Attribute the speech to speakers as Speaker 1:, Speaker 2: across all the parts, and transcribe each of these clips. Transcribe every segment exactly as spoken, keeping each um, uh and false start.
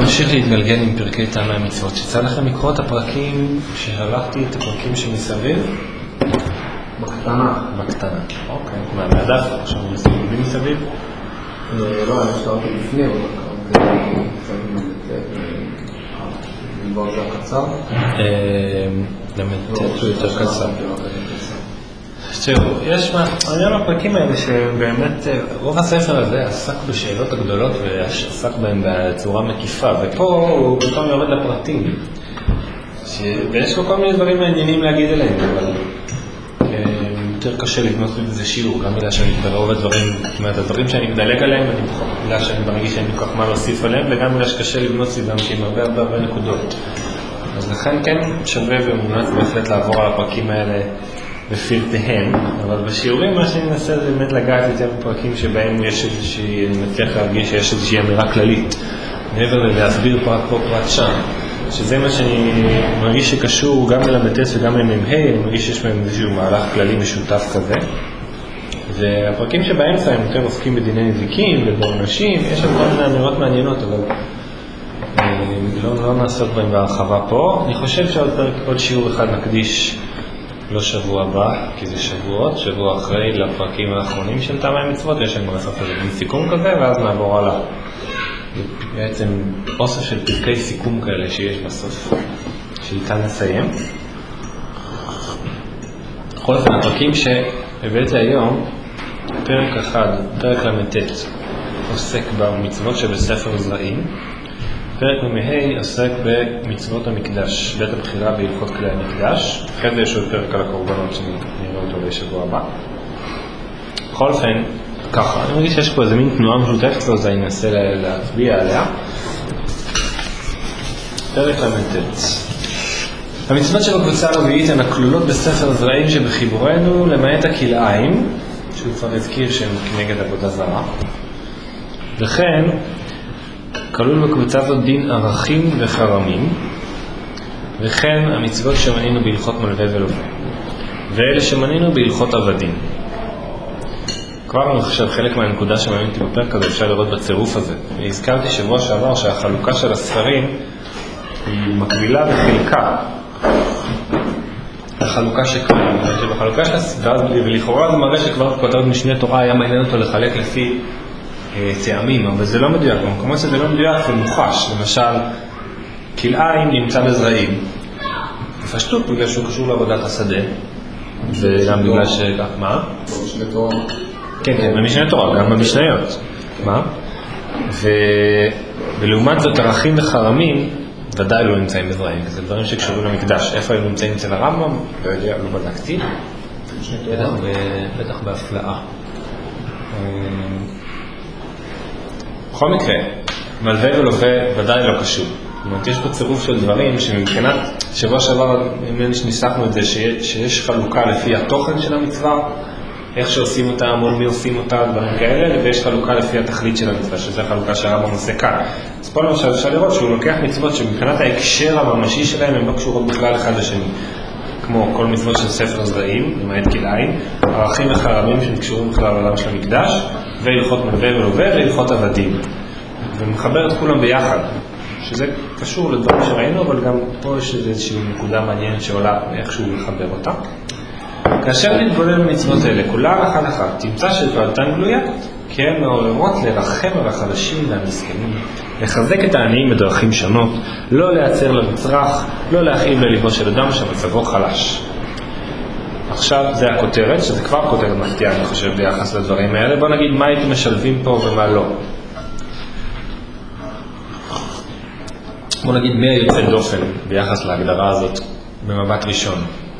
Speaker 1: נמשיך להתגלגל עם פרקי טעמי המצוות. שיצא לכם לקרוא את הפרקים שהלכתי, את הפרקים שמסביב?
Speaker 2: בקטנה.
Speaker 1: בקטנה, אוקיי. מה, מהדף? עכשיו הוא מסביבים מסביב?
Speaker 2: לא, אני שתרתי לפני, אבל כבר זה הקצר.
Speaker 1: באמת, זה יותר קצר. תראו, יש מה, העניין הפרקים האלה שבאמת רוב הספר הזה עסק בשאלות הגדולות ועסק בהם בצורה מקיפה, ופה הוא פתאום יורד לפרטים, ויש לו כל מיני דברים מעניינים להגיד עליהם, אבל יותר קשה לבנות בזה שיעור, גם בגלל שאני ברוב הדברים, זאת אומרת, הדברים שאני מדלג עליהם, אני פחות בגלל שאני מרגיש שאין כל כך מה להוסיף עליהם, וגם בגלל שקשה לבנות סביבם שהם הרבה הרבה הרבה נקודות. אז לכן כן שווה ומומלץ בהחלט לעבור על הפרקים האלה בפרטיהם, אבל בשיעורים מה שאני מנסה זה באמת לגעת יותר בפרקים שבהם יש איזושהי, אני מצליח להרגיש שיש איזושהי אמירה כללית, מעבר ללהסביר פרק פה פרק שם, שזה מה שאני מרגיש שקשור גם ללמדס וגם למ"ה, אני מרגיש שיש בהם איזשהו מהלך כללי משותף כזה, והפרקים שבאמצע הם יותר עוסקים בדיני נזיקים ובעונשים, יש שם כל מיני אמירות מעניינות, אבל לא, לא נעסוק בהם בהרחבה פה. אני חושב שעוד פרק, עוד שיעור אחד נקדיש לא שבוע הבא, כי זה שבועות, שבוע אחרי לפרקים האחרונים של טעמי המצוות, יש לנו לעשות איזה סיכום כזה, ואז נעבור הלאה. בעצם אוסף של פרקי סיכום כאלה שיש בסוף, שאיתן נסיים. בכל אופן, הפרקים שהבאתי היום, פרק אחד, פרק למתת, עוסק במצוות שבספר זרעים, פרק ממהי עוסק במצוות המקדש, בית הבחירה בהלכות כלי המקדש. אחרי זה יש עוד פרק על הקורבנות שנראה אותו בשבוע הבא. בכל אופן, ככה, אני מרגיש שיש פה איזה מין תנועה משותפת, אז אני אנסה להצביע עליה. פרק למתת. המצוות שבקבוצה הרביעית הן הכלולות בספר זרעים שבחיבורנו, למעט הכלאיים, שהוא כבר הזכיר שהם כנגד עבודה זרה. וכן, כלול בקבוצה הזאת דין ערכים וחרמים, וכן המצוות שמנינו בהלכות מלווה ולווה, ואלה שמנינו בהלכות עבדים. כבר אני חושב חלק מהנקודה שמעניינתי בפרק הזה אפשר לראות בצירוף הזה. והזכרתי שבוע שעבר שהחלוקה של הספרים היא מקבילה בחלקה החלוקה שכבר, שבחלוקה של הספר, ולכאורה זה מראה שכבר כותרת משנה תורה היה מעניין אותו לחלק לפי טעמים, אבל זה לא מדויק, במקומות שזה לא מדויק זה מוחש. למשל, כלאיים נמצא בזרעים, בפשטות בגלל שהוא קשור לעבודת השדה, וגם בגלל ש... מה?
Speaker 2: במשנה תורה.
Speaker 1: כן, כן, במשנה תורה, גם במשניות. מה? ולעומת זאת ערכים וחרמים ודאי לא נמצאים בזרעים, זה דברים שקשורים למקדש. איפה הם נמצאים אצל הרמב"ם? לא יודע, לא בדקתי. בטח בהפלאה. בכל מקרה, מלווה ולווה ודאי לא קשור. זאת אומרת, יש פה צירוף של דברים שמבחינת, שבוע שעבר ניסחנו את זה, שיש חלוקה לפי התוכן של המצווה, איך שעושים אותה, מול מי עושים אותה, דברים כאלה, ויש חלוקה לפי התכלית של המצווה, שזה החלוקה שהרמב"ם עושה כאן. אז פה למשל אפשר לראות שהוא לוקח מצוות שמבחינת ההקשר הממשי שלהם הם לא קשורות בכלל אחד לשני. כמו כל מצוות של ספר זרעים, למעט כלאיים, ערכים וחרמים שקשורים בכלל לעולם של המקדש, והלכות מלווה ולווה והלכות עבדים. ומחבר את כולם ביחד, שזה קשור לדברים שראינו, אבל גם פה יש איזושהי נקודה מעניינת שעולה איכשהו לחבר אותה. כאשר נתבונן במצוות האלה, כולה אחת אחת, תמצא שתועלתן גלויה, כי הן מעוררות לרחם על החלשים והמסכנים, לחזק את העניים בדרכים שונות, לא להיעצר למצרך, לא להכאיב לליבו של אדם שמצבו חלש. עכשיו זה הכותרת, שזה כבר כותרת מפתיעה, אני חושב, ביחס לדברים האלה. בוא נגיד מה הייתם משלבים פה ומה לא. בוא נגיד מי היוצא דופן ביחס להגדרה הזאת במבט ראשון.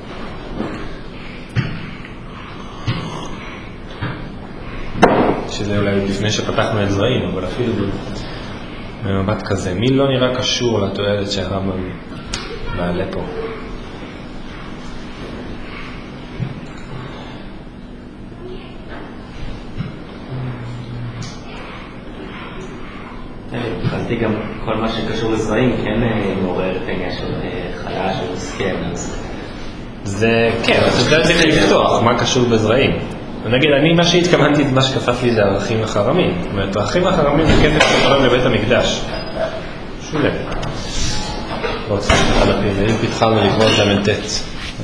Speaker 1: שזה אולי לפני שפתחנו את זרעים, אבל אפילו במבט כזה. מי לא נראה קשור לתועלת שהרמב"ם מעלה פה?
Speaker 3: חלתי גם כל מה שקשור לזרעים, כן מעורר את העניין של חלש ומסכן.
Speaker 1: זה, כן, אתה צריך לפתוח מה קשור בזרעים. ונגיד, אני, מה שהתכוונתי, מה שקפץ לי זה ערכים וחרמים. זאת אומרת, ערכים וחרמים זה כסף שתורם לבית המקדש. שולה. לא צריך אחד הפעמים, אם פתחנו לקרוא את למנטט.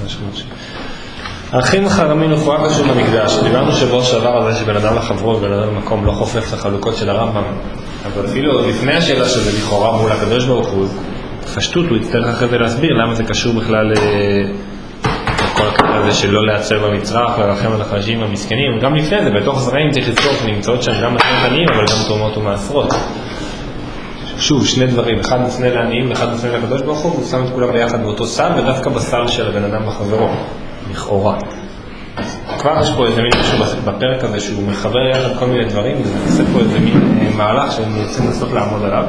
Speaker 1: האחים החרמים לכאורה קשור למקדש. דיברנו שבוע שעבר על זה שבן אדם לחברו ובן אדם למקום לא חופף את החלוקות של הרמב"ם. אבל אפילו לפני השאלה שזה לכאורה מול הקדוש ברוך הוא, פשטות הוא יצטרך אחרי זה להסביר למה זה קשור בכלל לכל הקטע הזה שלא לעצר במצרך, לרחם על החלשים והמסכנים. גם לפני זה, בתוך זרעים צריך לזכור שנמצאות שם גם מתנות אבל גם תרומות ומעשרות. שוב, שני דברים, אחד מפנה לעניים ואחד מפנה לקדוש ברוך הוא, הוא שם את כולם ביחד באותו סל ודווקא בסל של הבן אדם בחברו, לכאורה. כבר יש פה איזה מין משהו בפרק הזה שהוא מחבר יחד כל מיני דברים וזה עושה פה איזה מין מהלך שאני רוצה לנסות לעמוד עליו.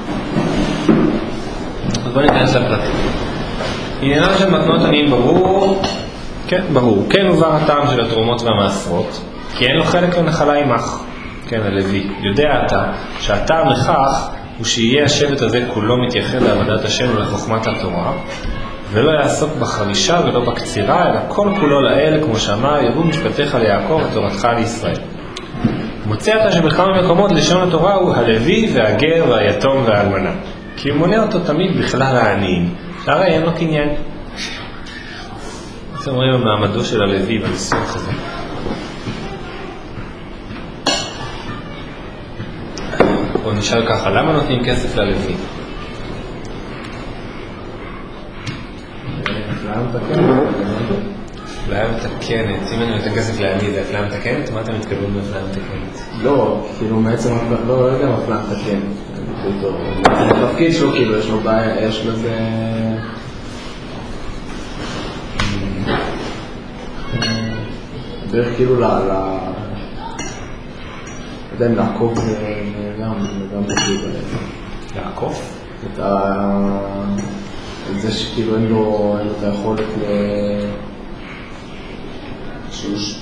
Speaker 1: אז בוא ניכנס לפרטים. עניינם של מתנות עניים ברור, כן, ברור, כן הובא הטעם של התרומות והמעשרות, כי אין לו חלק לנחלה עמך, כן, הלוי. יודע אתה שהטעם לכך הוא שיהיה השבט הזה כולו מתייחד לעבודת השם ולחוכמת התורה, ולא יעסוק בחרישה ולא בקצירה, אלא כל כולו לאל, כמו שאמר, יבוא משפטיך ליעקב ותורתך לישראל. מוצא אתה שבכמה מקומות לשון התורה הוא הלוי והגר והיתום והאלמנה, כי הוא מונה אותו תמיד בכלל העניים, שהרי אין לו קניין. אז אומרים במעמדו של הלוי בניסוח הזה. בואו נשאל ככה, למה נותנים כסף ללוי? אפליה מתקנת. אם אני נותן כסף לעני, זה אפליה מתקנת? מה אתם מתכוונים באפליה מתקנת?
Speaker 2: לא, כאילו בעצם לא יודע מה אפליה מתקנת. התפקיד שלו, כאילו יש לו בעיה, יש לזה... דרך כאילו ל... עדיין לעקוף גם, גם בגלל
Speaker 1: לעקוף?
Speaker 2: את ה... את זה שכאילו אין לו את היכולת ל... שוש.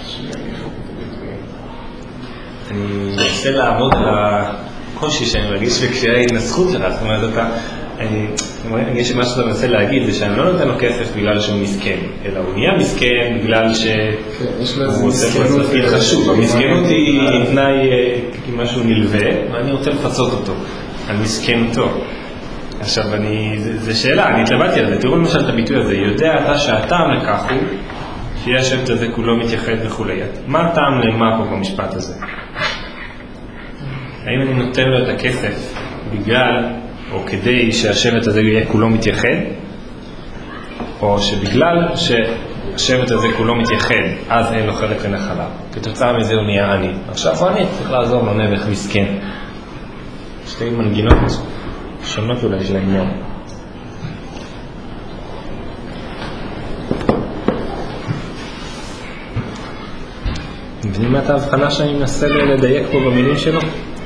Speaker 1: אני מנסה לעבוד על הקושי שאני מרגיש בקשיי ההתנסחות שלך, זאת אומרת, אתה... אני יש משהו שאתה מנסה להגיד, זה שאני לא נותן לו כסף בגלל שהוא מסכן, אלא הוא נהיה מסכן בגלל שהוא עושה פה תפקיד חשוב. המסכנות היא תנאי משהו נלווה, ואני רוצה לפצות אותו על מסכנותו. עכשיו, זו שאלה, אני התלבטתי על זה, תראו למשל את הביטוי הזה, יודע אתה שהטעם לכך הוא שיהיה השבט הזה כולו מתייחד וכו'. מה הטעם נאמר פה במשפט הזה? האם אני נותן לו את הכסף בגלל או כדי שהשבט הזה יהיה כולו מתייחד, או שבגלל שהשבט הזה כולו מתייחד, אז אין לו חלק לנחלה. כתוצאה מזה הוא נהיה עני. עכשיו הוא עני, צריך לעזור לו נבח מסכן. שתי מנגינות שונות אולי של העניין. מבינים מה את ההבחנה שאני מנסה לדייק פה במילים שלו?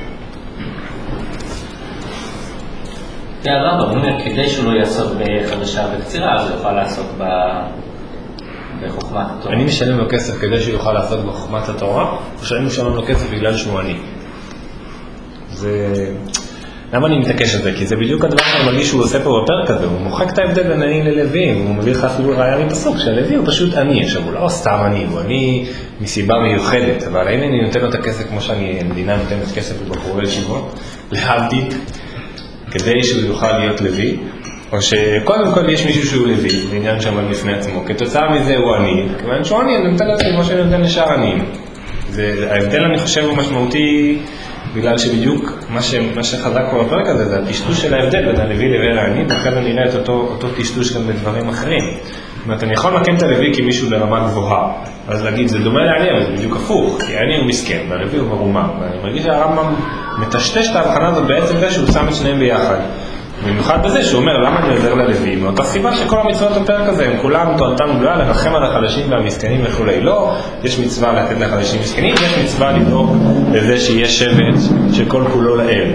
Speaker 3: זה הרב, הוא אומר, כדי שהוא לא יעסוק בחדשה וקצירה, אז הוא יוכל לעסוק בחוכמת התורה.
Speaker 1: אני משלם לו כסף כדי שהוא יוכל לעסוק בחוכמת התורה, או שאני משלם לו כסף בגלל שהוא עני. זה... למה אני מתעקש על זה? כי זה בדיוק הדבר שאני מרגיש שהוא עושה פה בפרק הזה, הוא מוחק את ההבדל בין עני ללוי, הוא מביא לך אפילו ראיה מפסוק, שהלוי הוא פשוט עני, עכשיו הוא לא סתם עני, הוא עני מסיבה מיוחדת, אבל האם אני נותן לו את הכסף כמו שאני, המדינה נותנת כסף לבחורי ישיבות, להבדיל, כדי שהוא יוכל להיות לוי, או שקודם כל יש מישהו שהוא לוי, זה עניין שעמד לפני עצמו, כתוצאה מזה הוא עני, כיוון שהוא עני, אני נותן לו כמו שאני נותן לשאר עניים. ההבדל אני חושב הוא משמעותי, בגלל שבדיוק מה, ש... מה שחזק פה בפרק הזה זה הטשטוש של ההבדל בין הלוי לבין העני, ואחרי זה נראה את אותו, אותו טשטוש גם בדברים אחרים. זאת אומרת, אני יכול לקם את הלוי כמישהו ברמה גבוהה, אז להגיד, זה דומה לעני, אבל זה בדיוק הפוך, כי העני הוא מסכן, והלוי הוא מרומם, ואני מרגיש שהרמב"ם מטשטש את ההבחנה הזאת בעצם זה שהוא שם את שניהם ביחד. במיוחד בזה שהוא אומר, למה אני עוזר ללוי? מאותה סיבה שכל המצוות בפרק הזה, הם כולם תועלתם גדולה לרחם על החלשים והמסכנים וכו'. לא, יש מצווה לתת לחלשים מסכנים, יש מצווה לדאוג לזה שיש שבט שכל כולו לאל.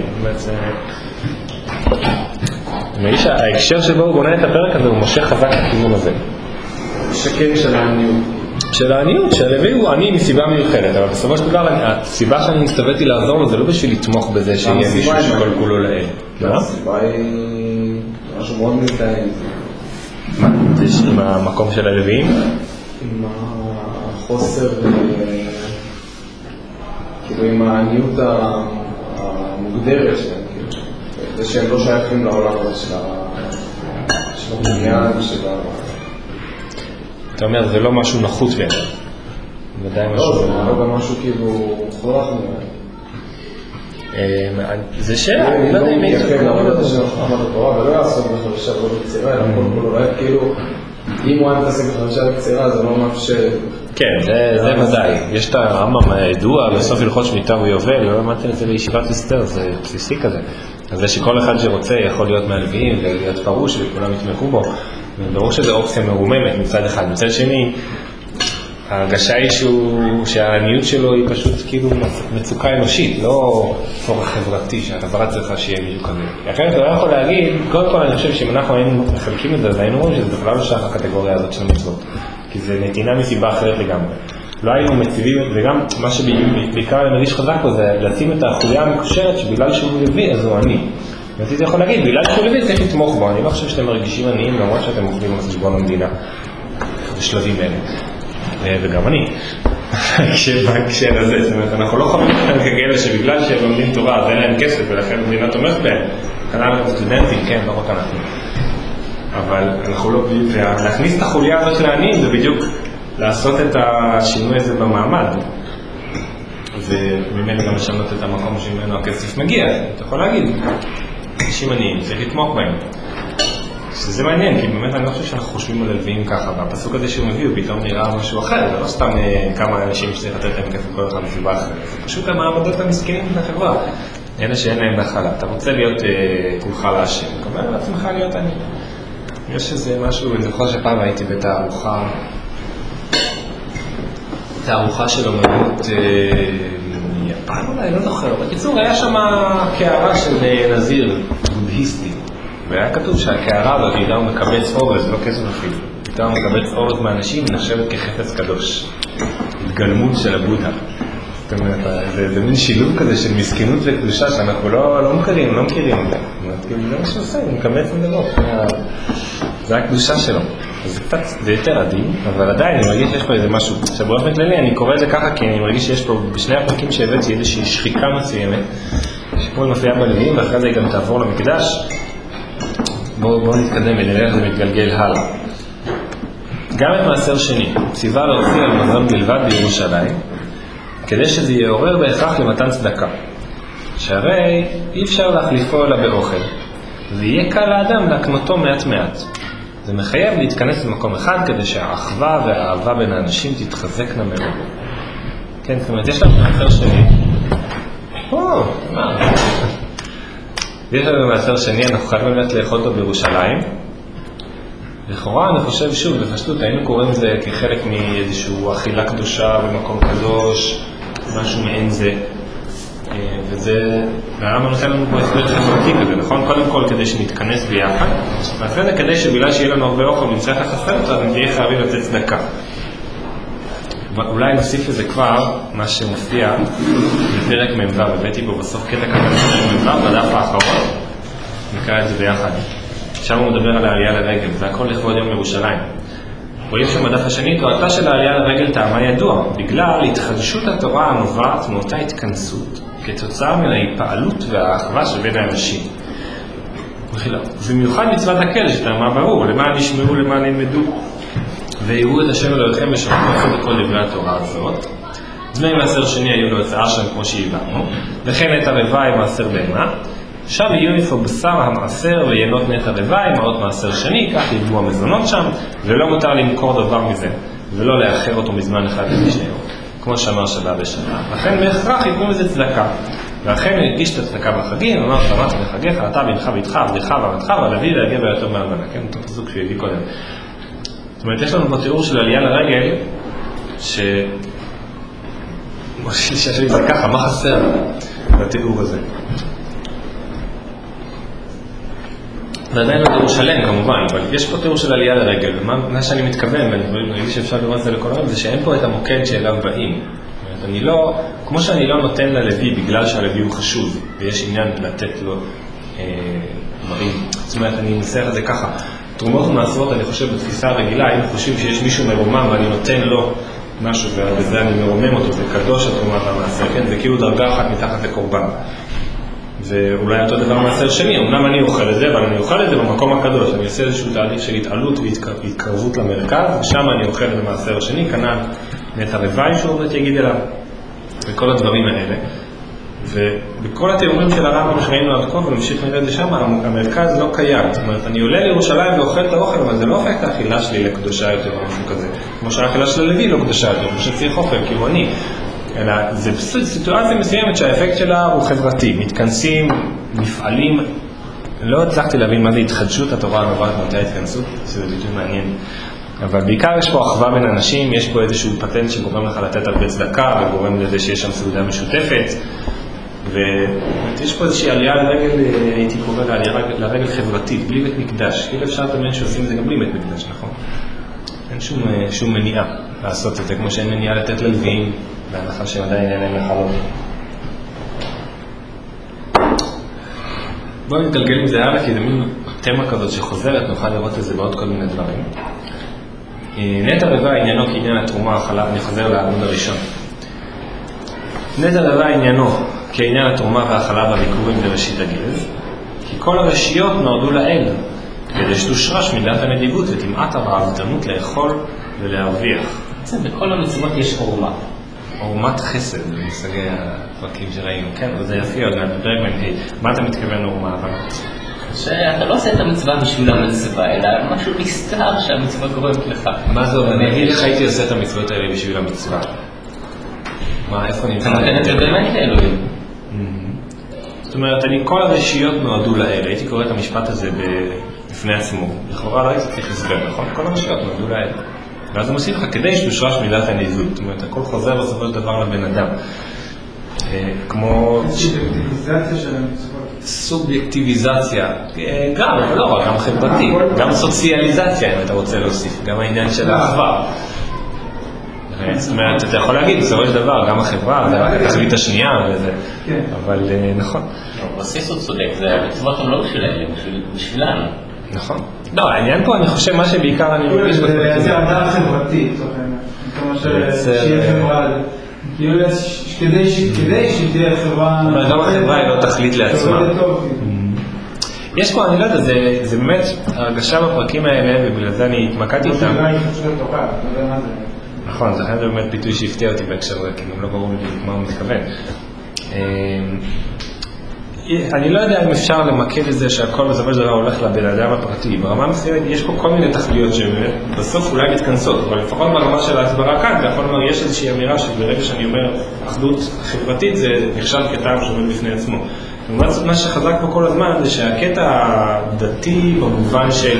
Speaker 1: מרגיש ההקשר שבו הוא בונה את הפרק הזה, הוא מושך חזק לכיוון הזה.
Speaker 2: שקר של העניות.
Speaker 1: של העניות, שהלוי הוא עני מסיבה מיוחדת, אבל בסופו של דבר, הסיבה שאני מסתובבתי לעזור לו, זה לא בשביל לתמוך בזה שיהיה מישהו שכל כולו לאל.
Speaker 2: הסיבה היא משהו מאוד מתאם.
Speaker 1: מה? זה עם המקום של הלוויים?
Speaker 2: עם החוסר, כאילו עם העניות המוגדרת שלהם. זה שהם לא שייכים לעולם הזה של הבניין, של ה...
Speaker 1: אתה אומר, זה לא משהו נחות ביניהם. ודאי משהו...
Speaker 2: לא, זה לא גם משהו כאילו חורח
Speaker 1: מהם. זה שאלה, אני לא יודע אם היא...
Speaker 2: כן, אבל זה של חוכמת התורה, ולא יעסוק בחדשה ולא בקצירה, אלא כל כל אולי כאילו, אם הוא היה מתעסק בחדשה ובקצירה, זה לא משהו ש...
Speaker 1: כן, זה ודאי. יש את הרמב"ם הידוע, בסוף הלכות שמיטה ויובל, לא למדתם את זה בישיבת אסתר, זה בסיסי כזה. אז זה שכל אחד שרוצה יכול להיות מהלוויים ולהיות פרוש וכולם יתמכו בו. וברור שזו אופציה מרוממת מצד אחד. מצד שני, ההרגשה היא שהוא, שהעניות שלו היא פשוט כאילו מצוקה אנושית, לא צורך חברתי, שהחברה צריכה שיהיה מישהו כזה. אחרת הוא לא יכול להגיד, קודם כל אני חושב שאם אנחנו היינו מחלקים את זה, אז היינו רואים שזה בכלל לא שייך הקטגוריה הזאת של המצוות. כי זה נתינה מסיבה אחרת לגמרי. לא היינו מציבים, וגם מה שבעיקר למרגיש חזק פה זה לשים את החוליה המקושרת שבגלל שהוא לוי אז הוא עני. ואתה יכול להגיד, בגלל שהוא לוי צריך לתמוך בו, אני לא חושב שאתם מרגישים עניים למרות שאתם אוכלים על חשבון המדינה בשלבים אלה. וגם אני, בהקשר הזה, זאת אומרת, אנחנו לא חווים אותם כגאלה שבגלל שהם לומדים תורה אז אין להם כסף ולכן המדינה תומך בהם, כנראה גם סטודנטים, כן, לא רק אנחנו. אבל אנחנו לא, להכניס את החוליה הזאת של העניים זה בדיוק לעשות את השינוי הזה במעמד וממנו גם לשנות את המקום שממנו הכסף מגיע. אתה יכול להגיד, אנשים עניים, צריך לתמוך בהם. שזה מעניין, כי באמת אני לא חושב שאנחנו חושבים על הלוויים ככה, והפסוק הזה שהוא מביא הוא פתאום נראה משהו אחר, זה לא סתם כמה אנשים שצריך לתת להם כסף כל אחד מסיבה אחרת, זה פשוט המעמדות המסכנים בחברה, אלה שאין להם נחלה. אתה רוצה להיות כולך להשם, אתה אומר לעצמך להיות עני. יש איזה משהו, אני זוכר שפעם הייתי בתערוכה, תערוכה של אומנות מיפן אולי, לא זוכר, בקיצור היה שם קערה של נזיר בודהיסטי, והיה כתוב שהקערה הזאת איתה הוא מקבץ אורז, לא כסף אפילו, איתה הוא מקבץ אורז מאנשים ונחשבת כחפץ קדוש, התגלמות של הבודה. זאת אומרת, זה, זה מין שילוב כזה של מסכנות וקדושה שאנחנו לא, לא מכירים, לא מכירים אותה. זאת אומרת, זה מה שעושה, הוא מקבץ נדבות. זה הקדושה שלו. אז זה קצת, זה יותר עדין, אבל עדיין אני מרגיש שיש פה איזה משהו. עכשיו באופן כללי אני קורא את זה ככה, כי אני מרגיש שיש פה בשני הפרקים שהבאתי איזושהי שחיקה מסוימת, שפה מופיעה בלוויים, ואחרי זה היא גם תעבור למקדש. בואו בוא נתקדם ונראה איך זה מתגלגל הלאה. גם את מעשר שני, ציווה להוציא על מזון בלבד בירושלים, כדי שזה יעורר בהכרח למתן צדקה. שהרי אי אפשר להחליפו אלא באוכל. זה יהיה קל לאדם להקנותו מעט מעט. זה מחייב להתכנס במקום אחד כדי שהאחווה והאהבה בין האנשים תתחזקנה מאוד. כן, זאת אומרת, יש לנו מעשר שני. או, מה? יש לנו מעשר שני, אנחנו חייבים באמת לאכול אותו בירושלים. לכאורה אני חושב שוב, בפשטות, היינו קוראים זה כחלק מאיזשהו אכילה קדושה במקום קדוש, משהו מעין זה. וזה, והרמב"ם נותן לנו פה הסבר חברתי כזה, נכון? קודם כל כדי שנתכנס ביחד, ואחרי זה כדי שבגלל שיהיה לנו הרבה אוכל ונצטרך לחסר אותו, אז נהיה חייבים לתת צדקה. אולי נוסיף לזה כבר מה שמופיע בפרק מ"ו, הבאתי בו בסוף קטע כזה בפרק מ"ו, בדף האחרון, נקרא את זה ביחד. שם הוא מדבר על העלייה לרגל, זה הכל לכבוד יום ירושלים. רואים שם בדף השני, תורתה של העלייה לרגל טעמה ידוע, בגלל התחדשות התורה הנובעת מאותה התכנסות, כתוצאה מן ההתפעלות והאחווה שבין האנשים. במיוחד מצוות הקהל שטעמה ברור, למען ישמעו, למען ילמדו, ויראו את השם אלוהיכם ושמעו לעשות הכל דברי התורה הזאת. דמי מעשר שני היו להוצאה שם כמו שהבנו, וכן את הרבע עם מעשר בהמה. שם יהיו איפה בשר המעשר ויינות נטע רבע עם מעות מעשר שני, כך יגבו המזונות שם, ולא מותר למכור דבר מזה, ולא לאחר אותו מזמן אחד למשנהו, כמו שאמר שבה בשנה. לכן בהכרח ייתנו לזה צדקה. ואכן הוא הגיש את הצדקה בחגים, אמר תמת בחגיך, אתה בנך ביתך, עבדך ועבדך, ולהביא להגיע ביותר מהלמנה. כן, אותו פסוק שהוא הביא קודם. זאת אומרת, יש לנו פה תיאור של עלייה לרגל, ש... שיש זה ככה, מה חסר בתיאור הזה? ועדיין לא תיאור שלם כמובן, אבל יש פה תיאור של עלייה לרגל, ומה שאני מתכוון, ואני חושב שאפשר לראות את זה לכל העולם, זה שאין פה את המוקד שאליו באים. אני לא, כמו שאני לא נותן ללוי בגלל שהלוי הוא חשוב, ויש עניין לתת לו דברים. זאת אומרת, אני מנסה את זה ככה. תרומות ומעשרות, אני חושב, בתפיסה הרגילה, אם חושבים שיש מישהו מרומם ואני נותן לו משהו, ובזה אני מרומם אותו, זה קדוש התרומה והמעשר, כן? זה כאילו דרגה אחת מתחת לקורבן. ואולי אותו דבר מעשר שני, אמנם אני אוכל את זה, אבל אני אוכל את זה במקום הקדוש, אני עושה איזשהו תהליך של התעלות והתקרבות למרכז, ושם אני אוכל את המעשר השני, כנ"ל נטע רווי שהוא עוד יגיד אליו, וכל הדברים האלה. ובכל התיאורים של הרמב"ם שראינו עד כה, ונמשיך נראה את זה שם, המרכז לא קיים. זאת אומרת, אני עולה לירושלים ואוכל את האוכל, אבל זה לא הופך את האכילה שלי לקדושה יותר או משהו כזה. כמו שהאכילה של הלוי לא קדושה יותר, כמו שצריך אוכל, כאילו אני. אלא זה סיטואציה מסוימת שהאפקט שלה הוא חברתי. מתכנסים, מפעלים. לא הצלחתי להבין מה זה התחדשות התורה הנובעת מאותה התכנסות, שזה ביטוי מעניין. אבל בעיקר יש פה אחווה בין אנשים, יש פה איזשהו פטנט שגורם לך לתת הרבה צדקה, וגורם לזה שיש שם סעודה משותפת. ויש פה איזושהי עלייה לרגל, הייתי קורא לה, עלייה לרגל חברתית, בלי בית מקדש. כאילו אפשר לדמיין שעושים את זה גם בלי בית מקדש, נכון? אין שום, שום מניעה לעשות את זה, כמו שאין מניעה לתת ללוויים, בהנחה שהם עדיין אין להם לחלות. בואו נתגלגל עם זה הלאה, כי זה מין תמה כזאת שחוזרת, נוכל לראות את זה בעוד כל מיני דברים. נטע רווי עניינו כעניין התרומה החלב, אני חוזר לעמוד הראשון. נטע רווי עניינו כעניין התרומה והחלב והביקורים בראשית הגז, כי כל הרשיות נועדו לאל, כדי שתושרש מידת הנדיבות ותמעט הרעבתנות לאכול ולהרוויח.
Speaker 3: בעצם בכל המצוות יש עורמה.
Speaker 1: עורמת חסד, במושגי הפרקים שראינו, כן, וזה יפי עוד מעט, בפרק מנהי. מה אתה מתכוון עורמה? אבל...
Speaker 3: שאתה לא עושה את המצווה בשביל המצווה, אלא משהו נסתר שהמצווה גורמת לך.
Speaker 1: מה זה אומר? אני אגיד לך הייתי עושה את המצוות האלה בשביל המצווה. מה, איפה נמצא?
Speaker 3: אתה נותן את זה באמת לאלוהים.
Speaker 1: זאת אומרת, אני כל הרשיות נועדו לאל. הייתי קורא את המשפט הזה בפני עצמו. לכאורה לא הייתי צריך לסבר, נכון? כל הרשיות נועדו לאל. ואז הוא מוסיף לך, כדי שתושרש מידת הנדיבות. זאת אומרת, הכל חוזר בסופו של דבר לבן אדם. כמו...
Speaker 2: סובייקטיביזציה של המצוות.
Speaker 1: סובייקטיביזציה. גם, אבל לא רק, גם חברתי. גם סוציאליזציה, אם אתה רוצה להוסיף. גם העניין של האחווה. זאת אומרת, אתה יכול להגיד, בסופו של דבר, גם החברה, זה רק התכלית השנייה, אבל נכון.
Speaker 3: בסיס הוא צודק, המצוות הן לא בשבילנו, בשבילנו.
Speaker 1: נכון. לא, העניין פה, אני חושב, מה שבעיקר אני מרגיש...
Speaker 2: זה אדם חברתי, זאת אומרת, שיהיה חברה, כדי שתהיה חברה...
Speaker 1: גם החברה היא לא תכלית לעצמה. יש פה, אני לא יודע, זה באמת הרגשה בפרקים האלה, ובגלל זה אני התמקדתי איתם. נכון, זה היה באמת ביטוי שהפתיע אותי בהקשר הזה, כי גם לא ברור לי מה הוא מתכוון. אני לא יודע אם אפשר למקד את זה שהכל בסופו של דבר הולך לבן אדם הפרטי. ברמה מסוימת יש פה כל מיני תכליות שבסוף אולי מתכנסות, אבל לפחות ברמה של ההסברה כאן, אתה יכול לומר, יש איזושהי אמירה שברגע שאני אומר אחדות חברתית זה נחשב כטעם שעומד בפני עצמו. מה שחזק פה כל הזמן זה שהקטע הדתי במובן של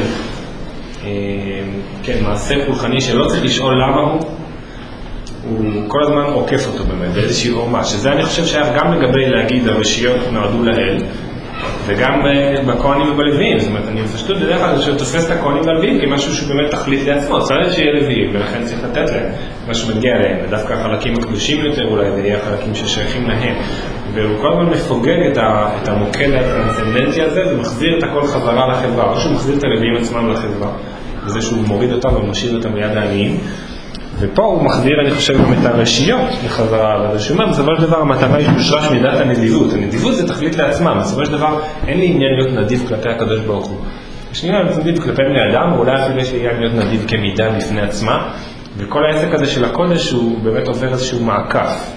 Speaker 1: כן, מעשה פולחני שלא צריך לשאול למה הוא, הוא כל הזמן עוקף אותו באמת, באיזושהי עורמה, שזה אני חושב שהיה גם לגבי להגיד הרשיות נועדו לאל, וגם בכהנים ובלוויים, זאת אומרת, אני מפשטות בדרך כלל שתופס את הכהנים והלוויים כמשהו שהוא באמת תכלית לעצמו, צריך שיהיה לוויים, ולכן צריך לתת להם מה שמגיע להם, ודווקא החלקים הקדושים יותר אולי, ויהיה החלקים ששייכים להם, והוא כל הזמן מפוגג את, ה, את המוקד הטרנסצנדנטי הזה, ומחזיר את הכל חזרה לחברה, או שהוא מחזיר את הלוויים עצמם לחברה, וזה שהוא מוריד אותם ומשאיר אותם ליד העניים, ופה הוא מחזיר, אני חושב, גם את הרשיות לחזרה, וזה שאומר, בסופו של דבר המטרה היא שתושרש מידת הנדיבות. הנדיבות זה תכלית לעצמם, בסופו של דבר אין לי עניין להיות נדיב כלפי הקדוש ברוך הוא. יש לי עניין להיות נדיב כלפי בני אדם, ואולי אפילו יש לי עניין להיות נדיב כמידה בפני עצמה, וכל העסק הזה של הקודש הוא באמת עובר איזשהו מעקף.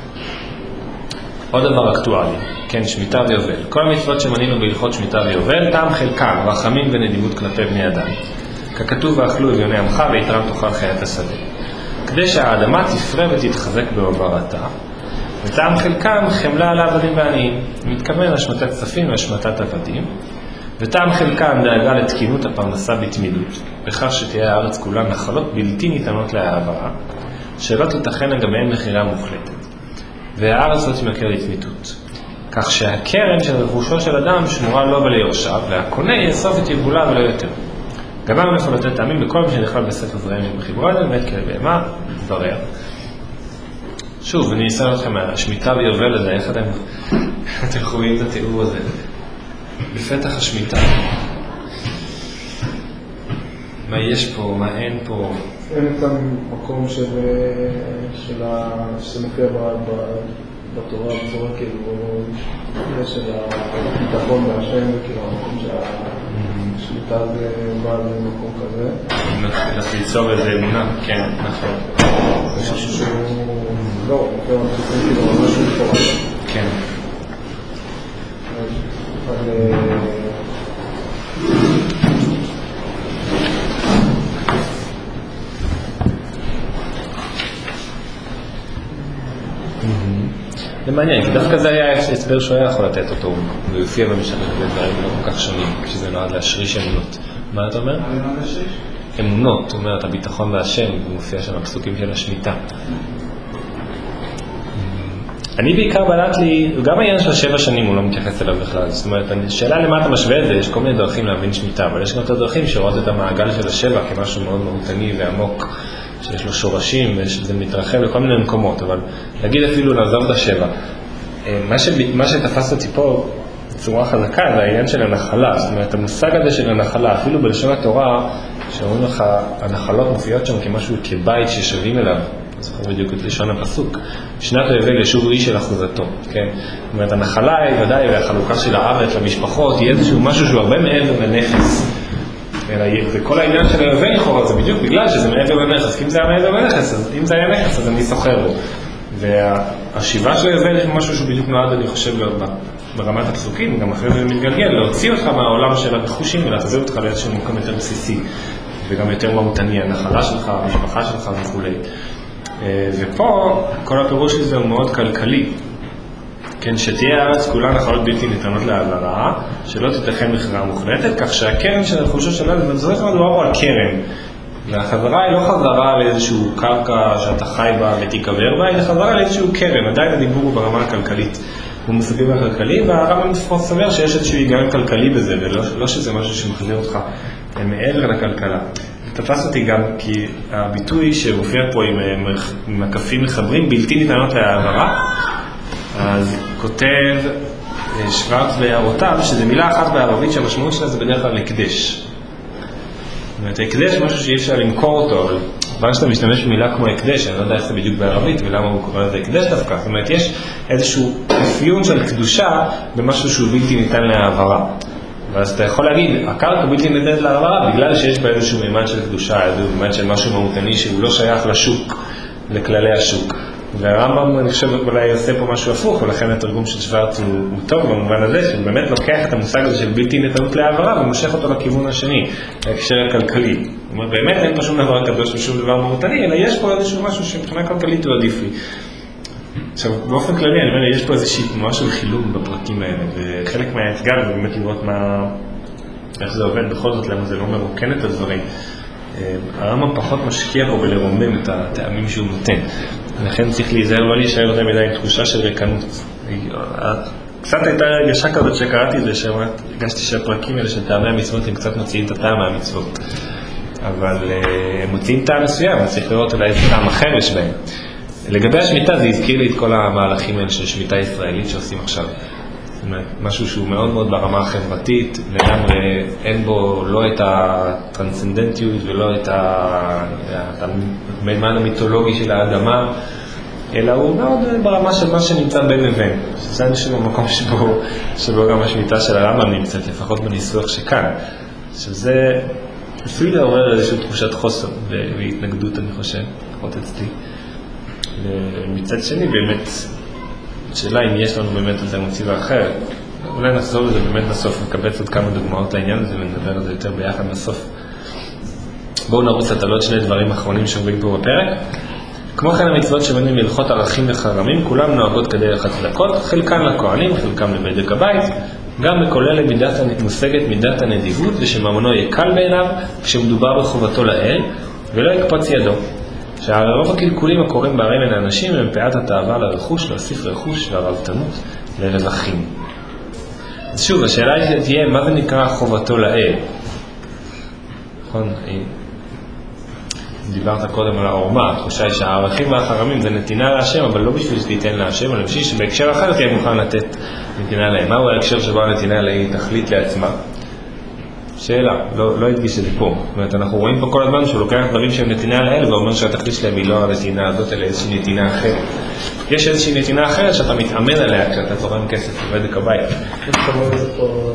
Speaker 1: עוד דבר אקטואלי, כן, שמיטה ויובל. כל המצוות שמנינו בהלכות שמיטה ויובל, טעם חלקם, רחמים ונדיבות כלפי בני אדם. ככתוב ואכלו אביוני עמך ויתרם תאכל חיית השדה. כדי שהאדמה תפרה ותתחזק בהובלתה, וטעם חלקם חמלה על העבדים והעניים. מתכוון להשמטת כספים והשמטת עבדים, וטעם חלקם דאגה לתקינות הפרנסה בתמידות, בכך שתהיה הארץ כולה נחלות בלתי ניתנות להעברה, שלא תיתכן לגביהן מחירה מוחלטת, והארץ לא תמכר לתמיתות. כך שהקרן של רכושו של אדם שמורה לו וליורשיו, והקונה יאסוף את יבולה ולא יותר. גמרנו איפה לתת טעמים בכל מי שנכלל בספר זרעים ובחיבורה, באמת כאלה בהמה, דבריה. שוב, אני אסיים אתכם מהשמיטה ויובל הזה, איך אתם, אתם רואים את התיאור הזה? בפתח השמיטה. מה יש פה, מה אין פה?
Speaker 2: אין את המקום של, של ה, שמופיע בתורה, בצורה כאילו, יש של הביטחון והשם, וכאילו המקום שהשליטה זה בא למקום כזה.
Speaker 1: צריך ליצור איזה אמונה, כן, נכון.
Speaker 2: זה משהו שהוא, לא, זה כאילו משהו מפורש.
Speaker 1: כן.
Speaker 2: אבל...
Speaker 1: זה מעניין, כי דווקא זה היה הסבר שהוא היה יכול לתת אותו, ויופיע במשך לדברים לא כל כך שונים, כשזה נועד להשריש אמונות. מה אתה אומר? אמונות, זאת אומרת, הביטחון והשם, ומופיע שם הפסוקים של השמיטה. אני בעיקר בלט לי, גם העניין של שבע שנים הוא לא מתייחס אליו בכלל, זאת אומרת, השאלה למה אתה משווה את זה, יש כל מיני דרכים להבין שמיטה, אבל יש גם את הדרכים שרואות את המעגל של השבע כמשהו מאוד מהותני ועמוק, שיש לו שורשים וזה מתרחב לכל מיני מקומות, אבל להגיד אפילו לעזוב את השבע. מה, ש... מה שתפס אותי פה בצורה חזקה זה העניין של הנחלה, זאת אומרת, המושג הזה של הנחלה, אפילו בלשון התורה, שאומרים לך, הנחלות מופיעות שם כמשהו כבית ששווים אליו, זוכר בדיוק את לשון הפסוק, שנת היובל ישוב איש של אחוזתו, כן? זאת אומרת, הנחלה היא ודאי, והחלוקה של הארץ למשפחות, היא איזשהו משהו שהוא הרבה מעבר לנכס. וכל העניין של היובל לכאורה זה בדיוק בגלל שזה מעבר לנכס, כי אם זה היה מעבר לנכס, אז אם זה היה נכס, אז אני סוחר לו. והשיבה של היובל היא משהו שהוא בדיוק נועד, אני חושב, ברמת הפסוקים, גם אחרי זה מתגלגל, להוציא אותך מהעולם של הרכושים ולהחזיר אותך לאיזשהו מקום יותר בסיסי, וגם יותר מהותני, הנחלה שלך, המשפחה שלך וכו'. ופה, כל הפירוש הזה הוא מאוד כלכלי. כן, שתהיה הארץ כולה נחלות בלתי ניתנות להעברה, שלא תיתכן מכירה מוחלטת, כך שהקרן של הרכושו שלה, זה בזמן מדובר פה על קרן. והחזרה היא לא חזרה לאיזשהו קרקע שאתה חי בה ותיקבר בה, היא חזרה לאיזשהו קרן, עדיין הדיבור הוא ברמה הכלכלית. הוא מושגים הכלכלי, והרמב"ם לפחות אומר שיש איזשהו היגיון כלכלי בזה, ולא לא שזה משהו שמחזיר אותך מעבר לכלכלה. תפס אותי גם כי הביטוי שמופיע פה עם, עם מקפים מחברים בלתי ניתנות להעברה, אז כותב שוורץ בהערותיו, שזה מילה אחת בערבית שהמשמעות שלה זה בדרך כלל הקדש. זאת אומרת, הקדש זה משהו שאי אפשר למכור אותו, אבל כבר שאתה משתמש במילה כמו הקדש, אני לא יודע איך זה בדיוק בערבית ולמה הוא קורא לזה הקדש דווקא. זאת אומרת, יש איזשהו אפיון של קדושה במשהו שהוא בלתי ניתן להעברה. ואז אתה יכול להגיד, הקרקע בלתי ניתנת להעברה בגלל שיש בה איזשהו מימד של קדושה, איזשהו מימד של משהו מהותני שהוא לא שייך לשוק, לכללי השוק. והרמב"ם, אני חושב, אולי עושה פה משהו הפוך, ולכן התרגום של שוורץ הוא, הוא טוב במובן הזה, שהוא באמת לוקח את המושג הזה של בלתי ניתנות להעברה, ומושך אותו לכיוון השני, להקשר הכלכלי. זאת אומרת, באמת אין פה שום דבר קדוש ושום דבר מהותני, אלא יש פה איזשהו משהו שמבחינה כלכלית הוא עדיף לי. עכשיו, באופן כללי, אני אומר, יש פה איזושהי תנועה של חילום בפרקים האלה, וחלק מהאתגר זה באמת לראות מה, איך זה עובד בכל זאת, למה זה לא מרוקן את הדברים. הרמב"ם פחות משקיע פה בלרומם את הטעמים שהוא נותן. לכן צריך להיזהר לא להישאר יותר מדי עם תחושה של ריקנות. קצת הייתה הרגשה כזאת שקראתי את זה, שהרגשתי שהפרקים האלה של טעמי המצוות הם קצת מוציאים את הטעם מהמצוות. אבל הם מוציאים טעם מסוים, אז צריך לראות אולי איזה טעם אחר יש בהם. לגבי השמיטה זה הזכיר לי את כל המהלכים האלה של שמיטה ישראלית שעושים עכשיו. זאת אומרת, משהו שהוא מאוד מאוד ברמה החברתית, לגמרי אין בו לא את הטרנסצנדנטיות ולא את המימן המיתולוגי של האדמה, אלא הוא מאוד ברמה של מה שנמצא בין לבין. זה איזשהו מקום שבו, שבו גם השמיטה של הרמב"ם נמצאת, לפחות בניסוח שכאן. שזה אפילו לעורר איזושהי תחושת חוסר והתנגדות, אני חושב, לפחות אצלי. ומצד שני, באמת, שאלה אם יש לנו באמת איזה מוטיבה אחרת. אולי נחזור לזה באמת בסוף, נקבץ עוד כמה דוגמאות העניין הזה ונדבר על זה יותר ביחד בסוף. בואו נרוץ את עוד שני דברים אחרונים שעוברים פה בפרק. כמו כן המצוות שבנים להלכות ערכים וחרמים, כולם נוהגות כדרך הצדקות, חלקן לכהנים, חלקם לבדק הבית, גם בכולל למידת מושגת מידת הנדיבות ושממונו יקל בעיניו כשמדובר בחובתו לאל ולא יקפוץ ידו. שהרי רוב הקלקולים הקוראים בערים בין האנשים הם פאת התאווה לרכוש, להוסיף רכוש והרבתנות לרווחים. אז שוב, השאלה היא תהיה, מה זה נקרא חובתו לאל? נכון, דיברת קודם על העורמה, התחושה היא שהערכים והחרמים זה נתינה להשם, אבל לא בשביל שתיתן להשם, אלא בשביל שבהקשר אחר תהיה מוכן לתת נתינה להם. מהו ההקשר שבו הנתינה היא תכלית לעצמה? שאלה, לא, לא הדגיש את זה פה. זאת אומרת, אנחנו רואים פה כל הזמן שהוא לוקח דברים שהם נתינה לאל, ואומר שהתכלית שלהם היא לא הנתינה הזאת, אלא איזושהי נתינה אחרת. יש איזושהי נתינה אחרת שאתה מתאמן עליה כשאתה תורם כסף בבדק הבית.
Speaker 2: איך אתה רואה את זה פה?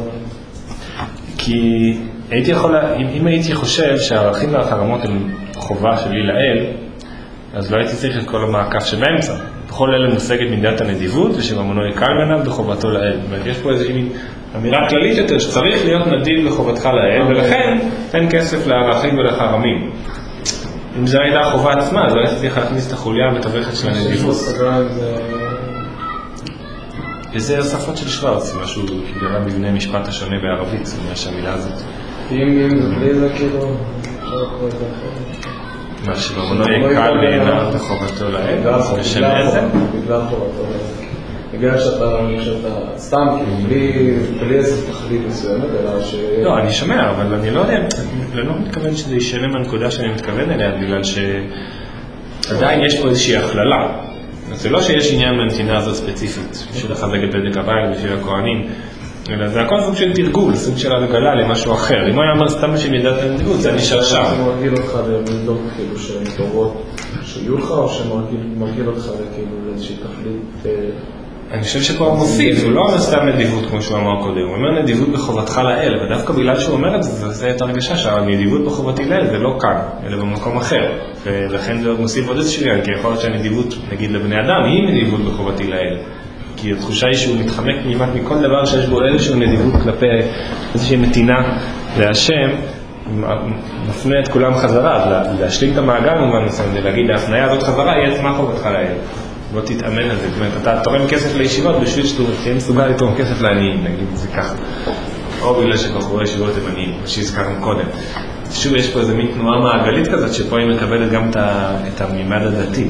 Speaker 1: כי הייתי יכול, אם, אם הייתי חושב שהערכים והחרמות הם חובה שלי לאל, אז לא הייתי צריך את כל המעקף שבאמצע. בכל אלה מושגת מידת הנדיבות, ושממונו יקל בעיניו בחובתו לאל. זאת אומרת, יש פה איזושהי אמירה כללית יותר, שצריך להיות נדיב בחובתך לאל, ולכן תן כסף לערכים ולחרמים. אם זו הייתה החובה עצמה, אז לא הייתי צריך להכניס את החוליה המתווכת של הנדיבות. איזה שפות של שוורץ, משהו כגרה מבנה משפט השונה בערבית, זאת אומרת שהמילה הזאת.
Speaker 2: אם זה בלי זה כאילו, אפשר לקרוא את זה אחרת.
Speaker 1: מה שממונו יקל בעיניו בחובתו לאל, בשם איזה?
Speaker 2: בגלל חובתו לאל. בגלל שאתה, שאתה סתם, בלי איזה תכלית מסוימת, אלא ש...
Speaker 1: לא, אני שומע, אבל אני לא יודע, אני לא מתכוון שזה ישנה מהנקודה שאני מתכוון אליה, בגלל שעדיין יש פה איזושהי הכללה. זה לא שיש עניין מהנתינה הזאת ספציפית, בשביל לחזק את בדק הבית, בשביל הכהנים, אלא זה הכל סוג של תרגול, סוג של הגלה למשהו אחר. אם הוא היה אומר סתם בשביל מידת הנדיבות, זה נשאר שם.
Speaker 2: זה מרגיל אותך לבדוק כאילו שהן תורות שיהיו לך, או שמרגיל אותך כאילו לאיזושהי תכלית...
Speaker 1: אני חושב שפה הוא מוסיף, הוא לא אומר סתם נדיבות כמו שהוא אמר קודם, הוא אומר נדיבות בחובתך לאל, ודווקא בגלל שהוא אומר את זה, זה יותר הרגשה שהנדיבות בחובתי לאל זה לא כאן, אלא במקום אחר, ולכן זה מוסיף עוד איזשהו עניין, כי יכול להיות שהנדיבות, נגיד לבני אדם, היא נדיבות בחובתי לאל, כי התחושה היא שהוא מתחמק כמעט מכל דבר שיש בו איזשהו נדיבות כלפי איזושהי נתינה להשם, מפנה את כולם חזרה, להשלים את המעגל במובן מסוים, להגיד ההפניה הזאת חזרה, יהיה עצמה חובתך לאל. בוא תתאמן על זה, זאת אומרת, אתה תורם כסף לישיבות בשביל שתהיה מסוגל לתרום כסף לעניים, נגיד את זה ככה. או בגלל שבחורי ישיבות הם עניים, מה שהזכרנו קודם. שוב, יש פה איזה מין תנועה מעגלית כזאת, שפה היא מקבלת גם את המימד הדתי.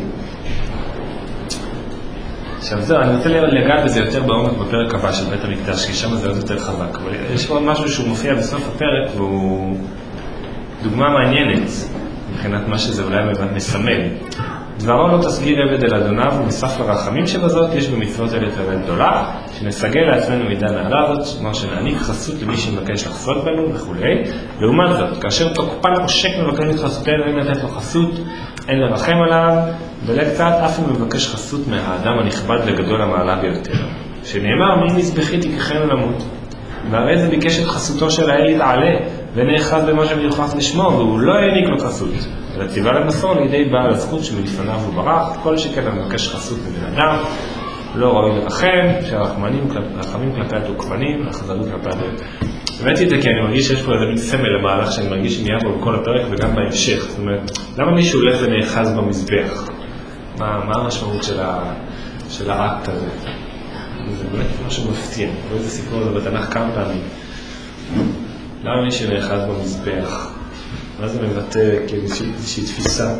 Speaker 1: עכשיו זהו, אני רוצה לגעת בזה יותר בעומק בפרק הבא של בית המקדש, כי שם זה עוד יותר חזק. אבל יש פה משהו שהוא מופיע בסוף הפרק, והוא דוגמה מעניינת, מבחינת מה שזה אולי מסמל. דברו לא תסגיר עבד אל אדוניו, ומסף לרחמים שבזאת יש במצוות אלה תראה גדולה, שנסגל לעצמנו מידה נעלה הזאת, כלומר שנעניק חסות למי שמבקש לחסות בנו וכו'. לעומת זאת, כאשר תוקפן עושק מבקש את חסותנו, אין לתת לו חסות, אין לרחם עליו, ולקצת אף הוא מבקש חסות מהאדם הנכבד לגדול המעלה ביותר. שנאמר, מי מזבחי תיקחנו למות, והרי זה ביקש את חסותו של האל יתעלה, ונאחז במה שמיוחס לשמו, והוא לא העניק לו חסות. אלא ציווה למסור לידי בעל הזכות שמלפניו הוא ברח, כל שכן המבקש חסות מבן אדם, לא ראוי לרחם, שהרחמנים כלפי התוקפנים, החזרות כלפי הדרך. הבאתי את זה כי אני מרגיש שיש פה איזה מין סמל למהלך שאני מרגיש שנהיה בו בכל הפרק וגם בהמשך. זאת אומרת, למה מישהו הולך ונאחז במזבח? מה, מה המשמעות של, ה, של האקט הזה? זה באמת משהו מפתיע. ואיזה סיפור הזה בתנ"ך כמה פעמים. למה מישהו נאחז במזבח? מה זה מבטא כאיזושהי תפיסה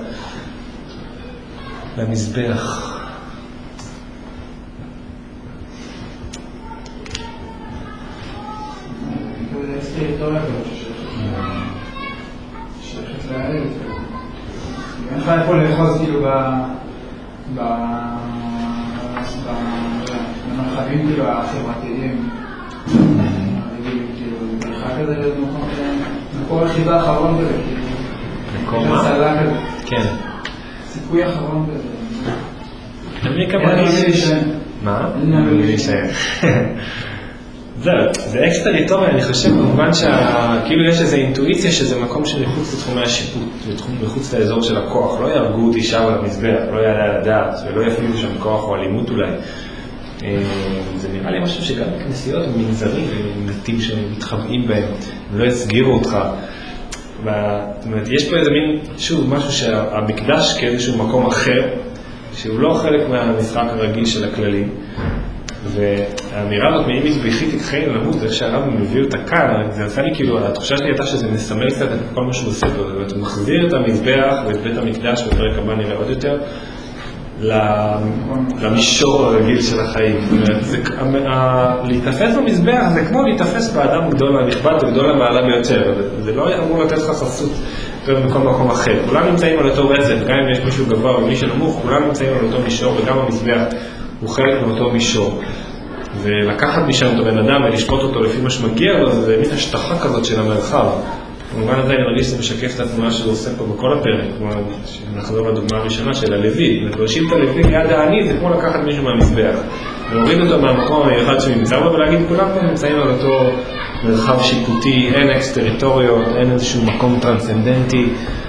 Speaker 1: למזבח?
Speaker 4: זה טריטוריה שייכת לאל. אין לך איפה לאחוז כאילו במרחבים כאילו החברתיים. בלכה כזה מקור החיבה האחרון כזה.
Speaker 1: מקור מה? כן.
Speaker 4: סיכוי האחרון כזה.
Speaker 1: אני כמובן מה? אני להישאר. זהו, זה אקס טריטוריה, אני חושב במובן שכאילו יש איזו אינטואיציה שזה מקום שמחוץ לתחומי השיפוט, מחוץ לאזור של הכוח, לא ירגו אותי שם על המזבח, לא יעלה לדעת, ולא יפעילו שם כוח או אלימות אולי. זה נראה לי משהו שגם בכנסיות הם מנזרים, הם נתים שמתחבאים בהם, ולא יסגירו אותך. זאת אומרת, יש פה איזה מין, שוב, משהו שהמקדש כאיזשהו מקום אחר, שהוא לא חלק מהמשחק הרגיל של הכללים, והאמירה הזאת, מאם מזבחי תיקחנו למות, זה שהרב מביא אותה כאן, זה עשה לי כאילו, התחושה שלי הייתה שזה מסמל קצת את כל מה שהוא עושה פה, זאת אומרת, הוא מחזיר את המזבח ואת בית המקדש, בפרק הבא נראה עוד יותר, למישור הרגיל של החיים. להתאפס במזבח זה כמו להתאפס באדם גדול הנכבד וגדול המעלה ביותר, זה לא אמור לתת לך חסות בכל מקום אחר. כולם נמצאים על אותו רצף, גם אם יש מישהו גבוה ומישהו נמוך, כולם נמצאים על אותו מישור, וגם המזבח הוא חלק מאותו מישור. ולקחת משם את הבן אדם ולשפוט אותו לפי מה שמגיע לו, זה באמת השטחה כזאת של המרחב. במובן הזה אני מרגיש שזה משקף את התנועה שהוא עושה פה בכל הפרק, כמו שנחזור לדוגמה הראשונה של הלוי, להושיב את הלוי ליד העני זה כמו לקחת מישהו מהמזבח, ולהוריד אותו מהמקום המיוחד שנמצא בו ולהגיד כולם פה נמצאים על אותו מרחב שיפוטי, אין אקס טריטוריות, אין איזשהו מקום טרנסצנדנטי.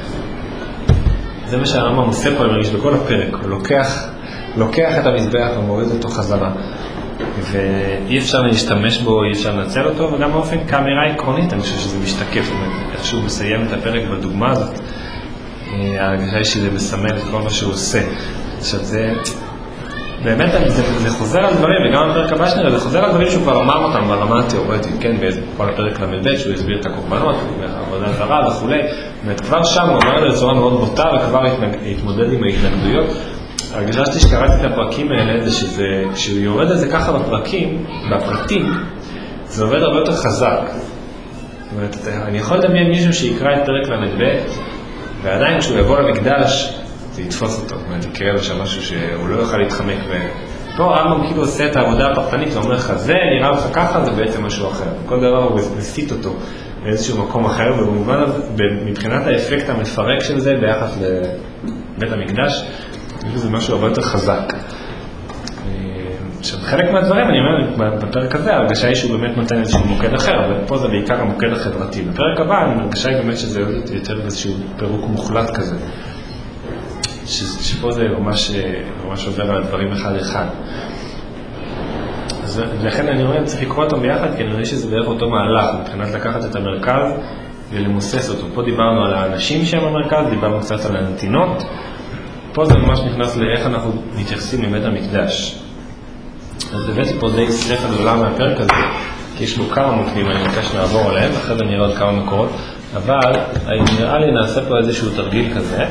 Speaker 1: זה מה שהרמב"ם עושה פה, אני מרגיש בכל הפרק, הוא לוקח, לוקח את המזבח ומוריד אותו חזרה. ואי אפשר להשתמש בו, אי אפשר לנצל אותו, וגם באופן כאמירה עקרונית, אני חושב שזה משתקף, איך שהוא מסיים את הפרק בדוגמה הזאת, ההרגשה היא שזה מסמל את כל מה שהוא עושה. עכשיו זה, באמת זה, זה חוזר על דברים, וגם בפרק הבא שנראה, זה חוזר על דברים שהוא כבר אמר אותם ברמה התיאורטית, כן, בכל הפרק למלבד, שהוא הסביר את הקורבנות, העבודה זרה וכו'. באמת כבר שם הוא אמר לצורה מאוד בוטה, וכבר התמודד עם ההתנגדויות. הרגשה שלי שקראתי את הפרקים האלה, זה שזה, כשהוא יורד על זה ככה בפרקים, בפרטים, זה עובד הרבה יותר חזק. זאת אומרת, אני יכול לדמיין מישהו שיקרא את פרק למדבט, ועדיין כשהוא יבוא למקדש, זה יתפוס אותו. זאת אומרת, יקרה לו שם משהו שהוא לא יוכל להתחמק. ופה הרמב"ם כאילו עושה את העבודה הפרטנית, ואומר לך, זה נראה לך ככה, זה בעצם משהו אחר. כל דבר הוא מסיט אותו באיזשהו מקום אחר, ובמובן הזה, מבחינת האפקט המפרק של זה, ביחס לבית המקדש, זה משהו הרבה יותר חזק. עכשיו, חלק מהדברים, אני אומר, בפרק הזה, הרגשה היא שהוא באמת נותן איזשהו מוקד אחר, אבל פה זה בעיקר המוקד החברתי. בפרק הבא, הרגשה היא באמת שזה יותר איזשהו פירוק מוחלט כזה. שפה זה ממש, ממש עובר על הדברים אחד אחד. אז לכן אני רואה, צריך לקרוא אותם ביחד, כי אני רואה שזה בערך אותו מהלך, מבחינת לקחת את המרכז ולמוסס אותו. פה דיברנו על האנשים שהם המרכז, דיברנו קצת על הנתינות, פה זה ממש נכנס לאיך אנחנו מתייחסים לבית המקדש. אז הבאתי פה די סרט הגדולה מהפרק הזה, כי יש בו כמה מוקדים, אני מבקש לעבור עליהם, אחרי זה נראה עוד כמה מקורות, אבל נראה לי נעשה פה איזשהו תרגיל כזה,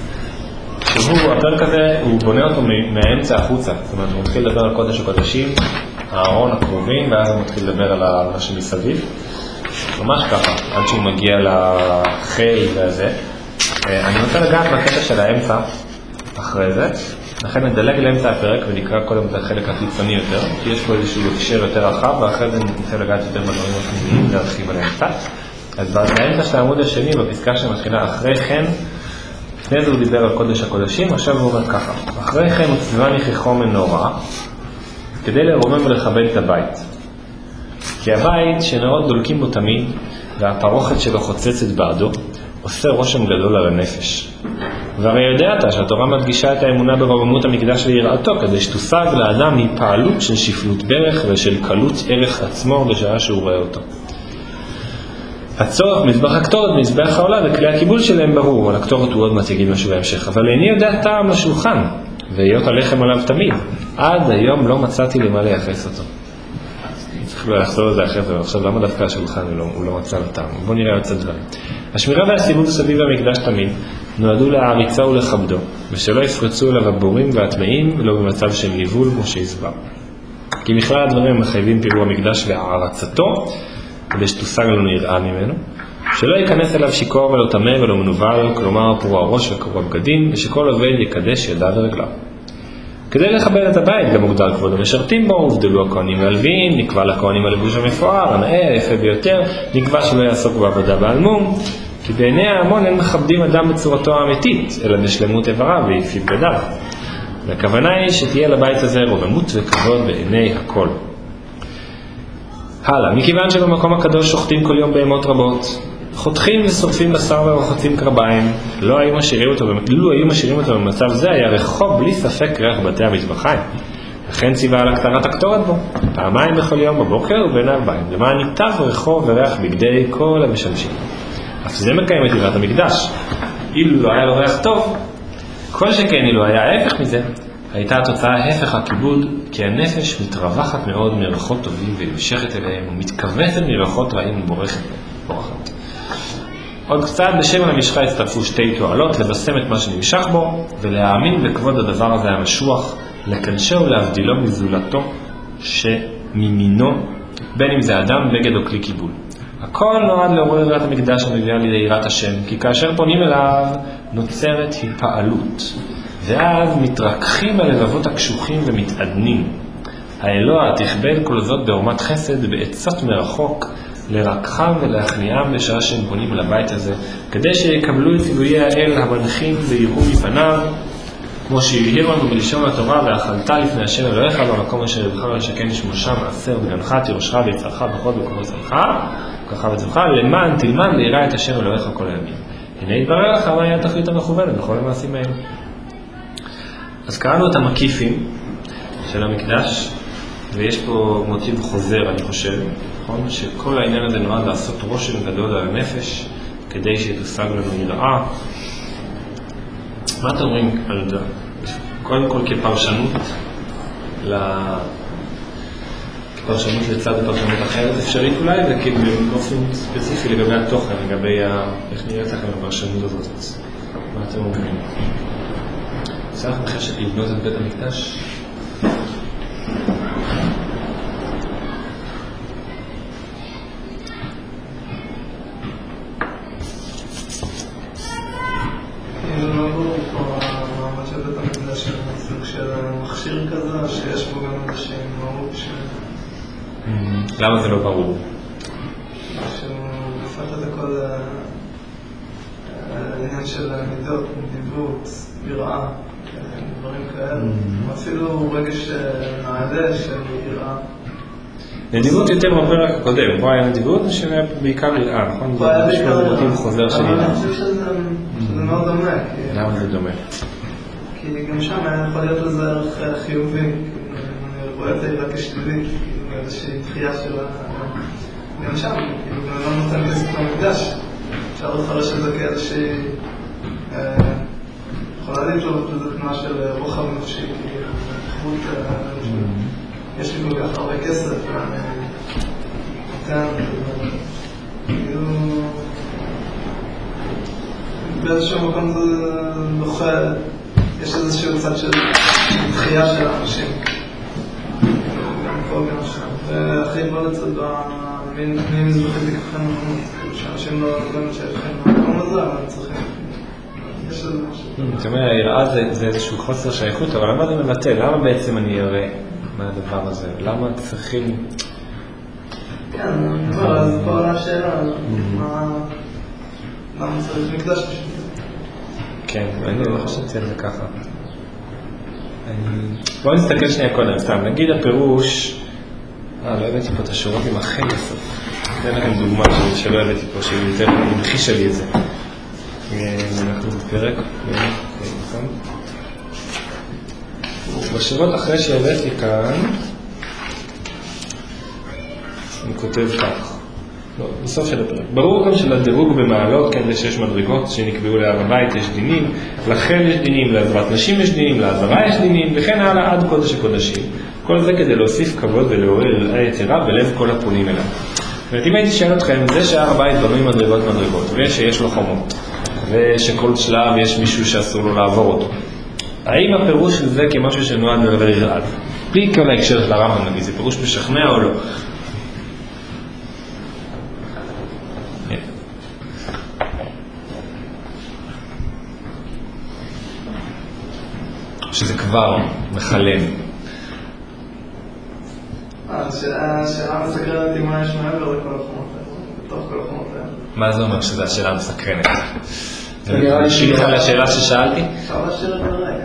Speaker 1: שהוא, הפרק הזה, הוא בונה אותו מהאמצע החוצה, זאת אומרת, הוא מתחיל לדבר על קודש הקודשים, הארון הקרובים, ואז הוא מתחיל לדבר על מה שמסביב, ממש ככה, עד שהוא מגיע לחיל וזה. אני רוצה לגעת מהקטע של האמצע, אחרי זה, לכן נדלג לאמצע הפרק ונקרא קודם את החלק החיצוני יותר, כי יש פה איזשהו הקשר יותר רחב, ואחרי זה ננסה לגעת יותר בדברים הפנימיים, להרחיב על האמצע. אז באמצע של העמוד השני, בפסקה שמתחילה אחרי כן, לפני זה הוא דיבר על קודש הקודשים, עכשיו הוא אומר ככה, אחרי כן מצווני כחום מנורה, כדי לרומם ולכבד את הבית. כי הבית שנרות דולקים בו תמיד, והפרוכת שלו חוצצת בעדו, עושה רושם גדול על הנפש. והרי יודע אתה שהתורה מדגישה את האמונה ברוממות המקדש ויראתו, כדי שתושג לאדם מפעלות של שפלות ברך ושל קלות ערך עצמו בשעה שהוא רואה אותו. הצורך מזבח הקטורת ומזבח העולה וכלי הקיבול שלהם ברור, על הקטורת הוא עוד מעט יגיד משהו בהמשך, אבל איני יודע טעם לשולחן, והיות הלחם עליו תמיד, עד היום לא מצאתי למה לייחס אותו. צריך לא לחזור לזה אחרי זה, עכשיו למה דווקא השולחן הוא לא, הוא לא מצא לטעם? בואו נראה עוד קצת דברים. השמירה והסיבוב סביב המקדש תמיד נועדו להעריצה ולכבדו, ושלא יפרצו אליו הבורים והטמאים, לא במצב של ניבול כמו שהסבר. כי בכלל הדברים מחייבים פירוע המקדש והערצתו, כדי שתושג לנו יראה ממנו, שלא ייכנס אליו שיקור ולא טמא ולא מנוול, כלומר פרוע ראש וקרוע בגדים, ושכל עובד יקדש ידיו ורגליו. כדי לכבד את הבית גם מוגדר כבוד המשרתים בו, הובדלו הכהנים והלוויים, נקבע לכהנים הלבוש המפואר, הנאה, היפה ביותר, נקבע שלא יעסוק בעבודה בעלמום, כי בעיני ההמון אין מכבדים אדם בצורתו האמיתית, אלא בשלמות איבריו ויפי בגדיו. והכוונה היא שתהיה לבית הזה רוממות וכבוד בעיני הכל. הלאה, מכיוון שבמקום הקדוש שוחטים כל יום בהמות רבות, חותכים ושורפים בשר ורוחצים קרביים, לא היו משאירים אותו, לא היו משאירים אותו במצב זה, היה רחוב בלי ספק ריח בתי המטבחיים. לכן ציווה על הקטרת הקטורת בו, פעמיים בכל יום בבוקר ובין הארבעים, למען ניטב רחוב וריח בגדי כל המשמשים. אף זה מקיים את יראת המקדש. אילו לא היה לו ריח טוב, כל שכן אילו היה ההפך מזה, הייתה התוצאה ההפך הכיבוד, כי הנפש מתרווחת מאוד מריחות טובים ונמשכת אליהם, ומתכווצת מריחות רעים ובורחת בורחת. עוד קצת בשם המשחה הצטרפו שתי תועלות, לבשם את מה שנמשך בו, ולהאמין בכבוד הדבר הזה המשוח, לקדשו ולהבדילו מזולתו שממינו, בין אם זה אדם, בגד או כלי קיבול. הכל נועד לעורר יראת המקדש המביאה לידי יראת השם, כי כאשר פונים אליו נוצרת היפעלות, ואז מתרככים הלבבות הקשוחים ומתעדנים. האלוה תכבד כל זאת בעורמת חסד בעצות מרחוק, לרקחם ולהכניעם בשעה שהם פונים לבית הזה, כדי שיקבלו את ציוויי האל המנחים ויראו מפניו, כמו שהבהיר לנו בלשון התורה, ואכלת לפני השם אלוהיך במקום אשר יבחר לשכן שמו שם, עשר בגנך תירושך ויצרך בכל בכל צלך, ככה וצלך, למען תלמד ליראה את השם אלוהיך כל הימים. הנה יתברר לך מה היה התכלית המכוונת בכל המעשים האלה. אז קראנו את המקיפים של המקדש, ויש פה מוטיב חוזר, אני חושב, נכון? שכל העניין הזה נועד לעשות רושם גדול על הנפש, כדי שתושג לנו יראה. מה אתם אומרים על זה? קודם כל כפרשנות, כפרשנות לצד הפרשנות אחרת אפשרית אולי, וכבאופן ספציפי לגבי התוכן, לגבי איך נראית לכם הפרשנות הזאת. מה אתם אומרים? צריך מחשת לבנות את בית המקדש?
Speaker 2: מכשיר כזה שיש בו גם איזושהי מהות ש...
Speaker 1: למה זה לא ברור?
Speaker 2: שהוא מפת את הכל העניין של מידות, נדיבות, יראה, דברים כאלה. אפילו רגש נעלה של יראה.
Speaker 1: נדיבות יותר בפרק הקודם, פה היה נדיבות שהיה בעיקר יראה, נכון?
Speaker 2: פה היה בעיקר
Speaker 1: יראה. חוזר של יראה.
Speaker 2: אני חושב שזה מאוד דומה.
Speaker 1: למה זה דומה?
Speaker 2: כי גם שם היה יכול להיות לזה ערך חיובי, אני רואה את היראה כשלילי, איזושהי דחייה של ה... גם שם, כאילו גם לא נותן כסף למקדש, אפשר לפרש את זה כאיזושהי... יכולה להתלוות לזה תנועה של רוחב נפשי, כאילו, איכות... יש לי כל כך הרבה כסף, ואני נותן, כאילו... באיזשהו מקום זה דוחה... יש איזשהו צד של דחייה של האנשים. גם פה, גם שם. והכי לא לצד במין מזבחית לככם מקומות. שאנשים לא יודעים שיש לכם מקום הזה, אבל צריכים. יש איזה משהו.
Speaker 1: זאת אומרת, היראה זה איזשהו חוסר שייכות, אבל למה זה מבטא? למה בעצם אני יראה מהדבר הזה? למה צריכים...
Speaker 2: כן, אז פה עולה השאלה, למה צריך מקדש בשביל זה?
Speaker 1: כן, אני לא חושבתי על זה ככה. בואו נסתכל שנייה קודם, סתם, נגיד הפירוש, אה, לא הבאתי פה את השורות עם הכי בסוף. אתן לכם דוגמה שלא הבאתי פה, שהיא יותר ממחישה לי את זה. אנחנו בפרק, נכון? בשורות אחרי שהבאתי כאן, אני כותב כך. לא, בסוף של הפרק. ברור גם שלדירוג במעלות, כן, שיש מדרגות שנקבעו להר הבית, יש דינים, לכן יש דינים, לעזרת נשים יש דינים, לעזרה יש דינים, וכן הלאה עד קודש הקודשים. כל זה כדי להוסיף כבוד ולעורר היתרה בלב כל הפונים אליו. זאת אם הייתי שאל אתכם, זה שהר הבית בנוי מדרגות מדרגות, ושיש לו חומות, ושכל שלב יש מישהו שאסור לו לעבור אותו. האם הפירוש של זה כמשהו שנועד לעורר יראה? בלי כל ההקשר של הרמב"ם, נגיד, זה פירוש משכנע או לא? שזה כבר מחלם.
Speaker 2: השאלה מסקרנת היא מה יש מעבר לכל החומות האלה, בתוך כל החומות האלה. מה
Speaker 1: זה אומר שזו השאלה מסקרנת? זה נשיך על השאלה ששאלתי?
Speaker 2: אפשר להשאיר את הרגע.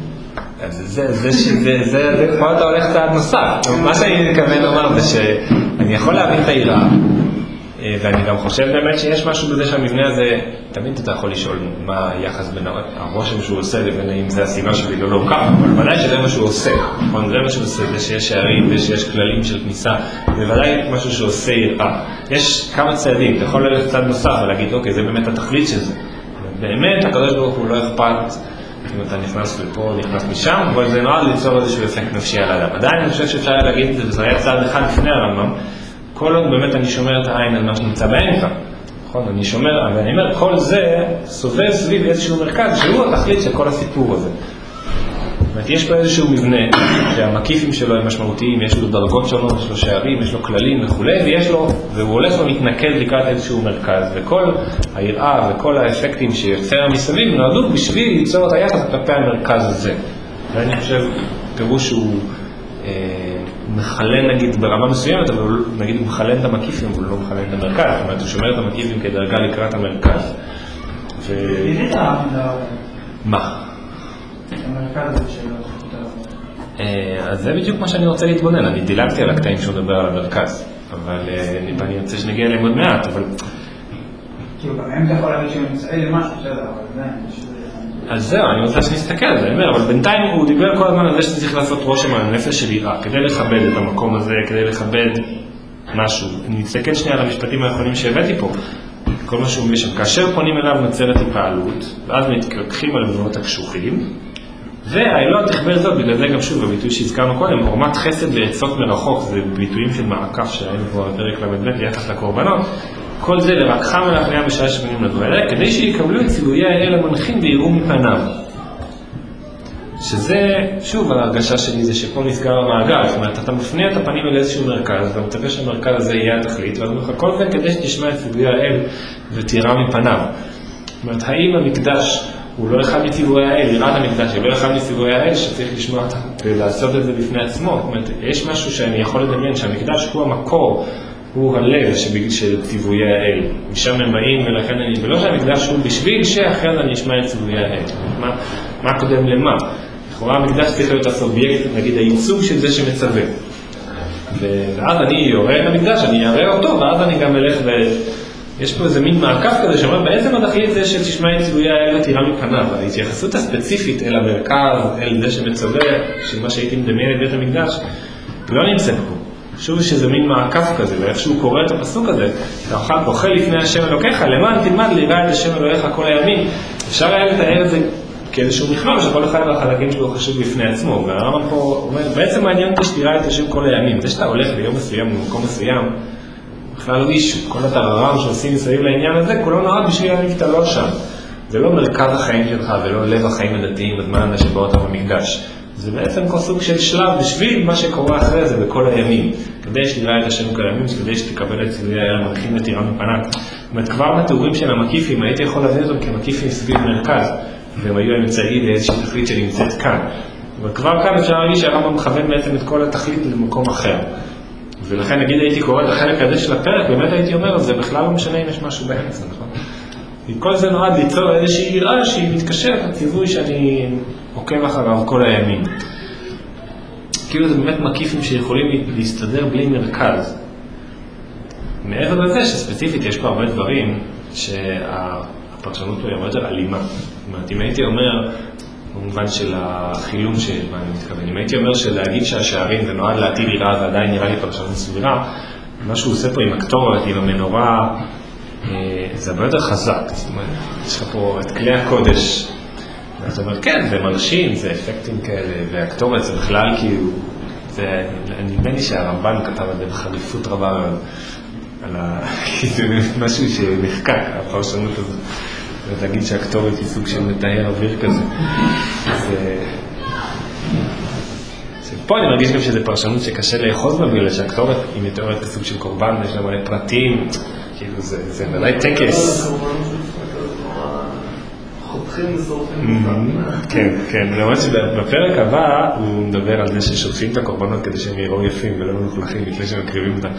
Speaker 1: זה כבר אתה הולך צעד נוסף. מה שאני מתכוון לומר זה שאני יכול להבין את היראה, ואני גם חושב באמת שיש משהו בזה שהמבנה הזה, תמיד אתה יכול לשאול מה היחס בין הרושם שהוא עושה לבין אם זה הסיבה שלי לא לא ככה, אבל ודאי שזה מה שהוא עושה, נכון? זה מה שהוא עושה, זה שיש שערים ושיש כללים של כניסה, זה ודאי משהו שעושה יראה. יש כמה צעדים, אתה יכול ללכת צעד נוסף ולהגיד, אוקיי, זה באמת התכלית של זה. באמת, הקדוש ברוך הוא לא אכפת אם אתה נכנס לפה, נכנס משם, אבל זה נועד ליצור איזשהו אפקט נפשי על האדם. עדיין אני חושב שאפשר להגיד את זה, וזה היה צעד אחד לפני הרמב"ם, כל עוד באמת אני שומר את העין על מה שנמצא באמצע. נכון, אני שומר, אבל אני אומר, כל זה סובב סביב איזשהו מרכז, שהוא התכלית של כל הסיפור הזה. זאת אומרת, יש פה איזשהו מבנה, שהמקיפים שלו הם משמעותיים, יש לו דרגות שונות, יש לו שערים, יש לו כללים וכו', ויש לו, והוא הולך ומתנקד לקראת איזשהו מרכז, וכל היראה וכל האפקטים שיוצר מסביב נועדו בשביל ליצור את היחס כלפי המרכז הזה. ואני חושב, פירוש הוא אה, מחלן נגיד ברמה מסוימת, אבל נגיד הוא מחלן את המקיפים, אבל הוא לא מחלן את המרכז, זאת אומרת, הוא שומר את המקיפים כדרגה לקראת המרכז. ו...
Speaker 4: תגידי את העמדה.
Speaker 1: מה?
Speaker 4: המרכז הזה שלו.
Speaker 1: אז זה בדיוק מה שאני רוצה להתבונן, אני דילגתי על הקטעים שהוא מדבר על המרכז, אבל אני רוצה שנגיע אליהם עוד מעט, אבל...
Speaker 4: כאילו, גם הם אתה יכול להגיד שהוא נמצא למשהו, בסדר, אבל זה...
Speaker 1: אז זהו, אני רוצה שנסתכל על זה, אני אומר, אבל בינתיים הוא דיבר כל הזמן על זה שצריך לעשות רושם על הנפש של יראה, כדי לכבד את המקום הזה, כדי לכבד משהו. אני אסתכל שנייה על המשפטים האחרונים שהבאתי פה, כל מה שהוא משם, כאשר פונים אליו נוצרת התפעלות, ואז מתקרחים על לבנות הקשוחים, והאלוה תכבל זאת, בגלל זה גם שוב, בביטוי שהזכרנו קודם, עורמת חסד לעצות מרחוק, זה ביטויים של מעקף שהיינו כבר בפרק למד ביחס לקורבנות, כל זה לרקחם אל החניה בשעה שבנים לדואלה, כדי שיקבלו את ציווי האל המנחים ויראו מפניו. שזה, שוב, ההרגשה שלי זה שפה נסגר המעגל, זאת אומרת, אתה מפנה את הפנים אל איזשהו מרכז, ואתה מצפה שהמרכז הזה יהיה התכלית, ואז אומר, כל זה כדי שתשמע את ציווי האל ותירא מפניו. זאת אומרת, האם המקדש הוא לא אחד מציווי האל, יראת המקדש, הוא לא אחד מציווי האל שצריך לשמוע אותם ולעשות את זה בפני עצמו. זאת אומרת, יש משהו שאני יכול לדמיין שהמקדש הוא המקור, הוא הלב של ציווי האל. משם הם באים ולכן אני, ולא שהמקדש הוא בשביל שאחרי זה אני אשמע את ציווי האל. מה, מה קודם למה? לכאורה המקדש צריך להיות הסובייקט, נגיד הייצוג של זה שמצווה. ואז אני יורה את המקדש, אני יראה אותו, ואז אני גם אלך ו... יש פה איזה מין מעקף כזה שאומר, בעצם התכלית זה שתשמע את ציווי האל ותירא מפניו. ההתייחסות הספציפית אל המרכז, אל זה שמצווה, של מה שהייתי מדמיין את בית המקדש, לא נמצאת פה. שוב שזה מין מעקף כזה, ואיך שהוא קורא את הפסוק הזה, אתה אוכל לפני השם אלוקיך, למען תלמד ליראה את השם אלוהיך כל הימים. אפשר היה לתאר את זה כאיזשהו מכלול, שכל אחד מהחלקים שלו חשוב בפני עצמו. והרמב"ם פה אומר, בעצם מעניין אותי שתראה את השם כל הימים. זה שאתה הולך ביום מסוים במקום מסוים, בכלל לא אישו, כל הטררם שעושים מסביב לעניין הזה, כולו נועד בשביל להניב את הלא שם. זה לא מרכז החיים שלך ולא לב החיים הדתיים בזמן הזה שבו אתה במקדש. זה בעצם כל סוג של שלב בשביל מה שקורה אחרי זה בכל הימים. כדי שתראה את השם כל הימים, כדי שתקבל את ציווי האל המנחים ותירא מפניו. זאת אומרת, כבר בתיאורים של המקיפים, הייתי יכול להביא אותם כמקיפים סביב מרכז, והם היו אמצעי לאיזושהי תכלית שנמצאת כאן. אבל כבר כאן אפשר להגיד שהרמב"ם מכוון בעצם את כל התכלית למקום אחר. ולכן נגיד הייתי קורא את החלק הזה של הפרק, באמת הייתי אומר, זה בכלל לא משנה אם יש משהו באמצע, נכון? כל זה נועד ליצור איזושהי יראה שהיא מתקשרת לציווי שאני עוקב אחריו כל הימים. כאילו זה באמת מקיפים שיכולים להסתדר בלי מרכז. מעבר לזה שספציפית יש פה הרבה דברים שהפרשנות פה היא הרבה יותר אלימה. זאת אומרת, אם הייתי אומר, במובן של החילום שמה אני מתכוון, אם הייתי אומר שלהגיד שהשערים זה נועד להטיל יראה, זה עדיין נראה לי פרשנות סבירה, מה שהוא עושה פה עם הקטורת, עם המנורה, זה הרבה יותר חזק. זאת אומרת, יש לך פה את כלי הקודש, ואתה אומר, כן, זה מרשים, זה אפקטים כאלה, והקטורת זה בכלל כאילו, זה, נדמה לי שהרמב"ן כתב על זה בחריפות רבה על ה... כאילו, משהו שנחקק, הפרשנות הזאת. ולהגיד שהקטורת היא סוג של מטהר אוויר כזה. אז פה אני מרגיש גם שזה פרשנות שקשה לאחוז בה, בגלל שהקטורת היא מתוארת כסוג של קורבן, יש לה מלא פרטים, כאילו זה ודאי טקס.
Speaker 2: חותכים ושורפים.
Speaker 1: כן, כן, למרות שבפרק הבא הוא מדבר על זה ששורפים את הקורבנות כדי שהם יראו יפים ולא מלוכלכים לפני שהם מקריבים אותם.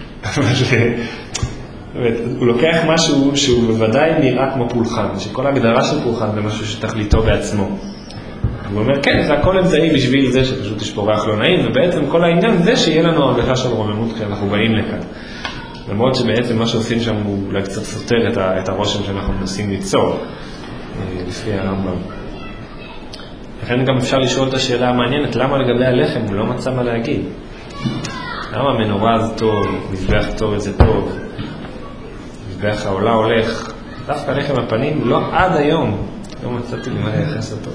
Speaker 1: הוא לוקח משהו שהוא בוודאי נראה כמו פולחן, שכל ההגדרה של פולחן זה משהו שתכליתו בעצמו. הוא אומר, כן, זה הכל אמצעי בשביל זה שפשוט יש פה ריח לא נעים, ובעצם כל העניין זה שיהיה לנו הרגשה של רוממות כשאנחנו באים לכאן. למרות שבעצם מה שעושים שם הוא אולי קצת סותר את, ה- את הרושם שאנחנו מנסים ליצור, לפי הרמב"ם. לכן גם אפשר לשאול את השאלה המעניינת, למה לגבי הלחם הוא לא מצא מה להגיד? למה המנורה זה טוב, מזבח טוב זה טוב, מזבח העולה הולך, דווקא לחם הפנים לא עד היום, לא מצאתי למה לייחס אותו.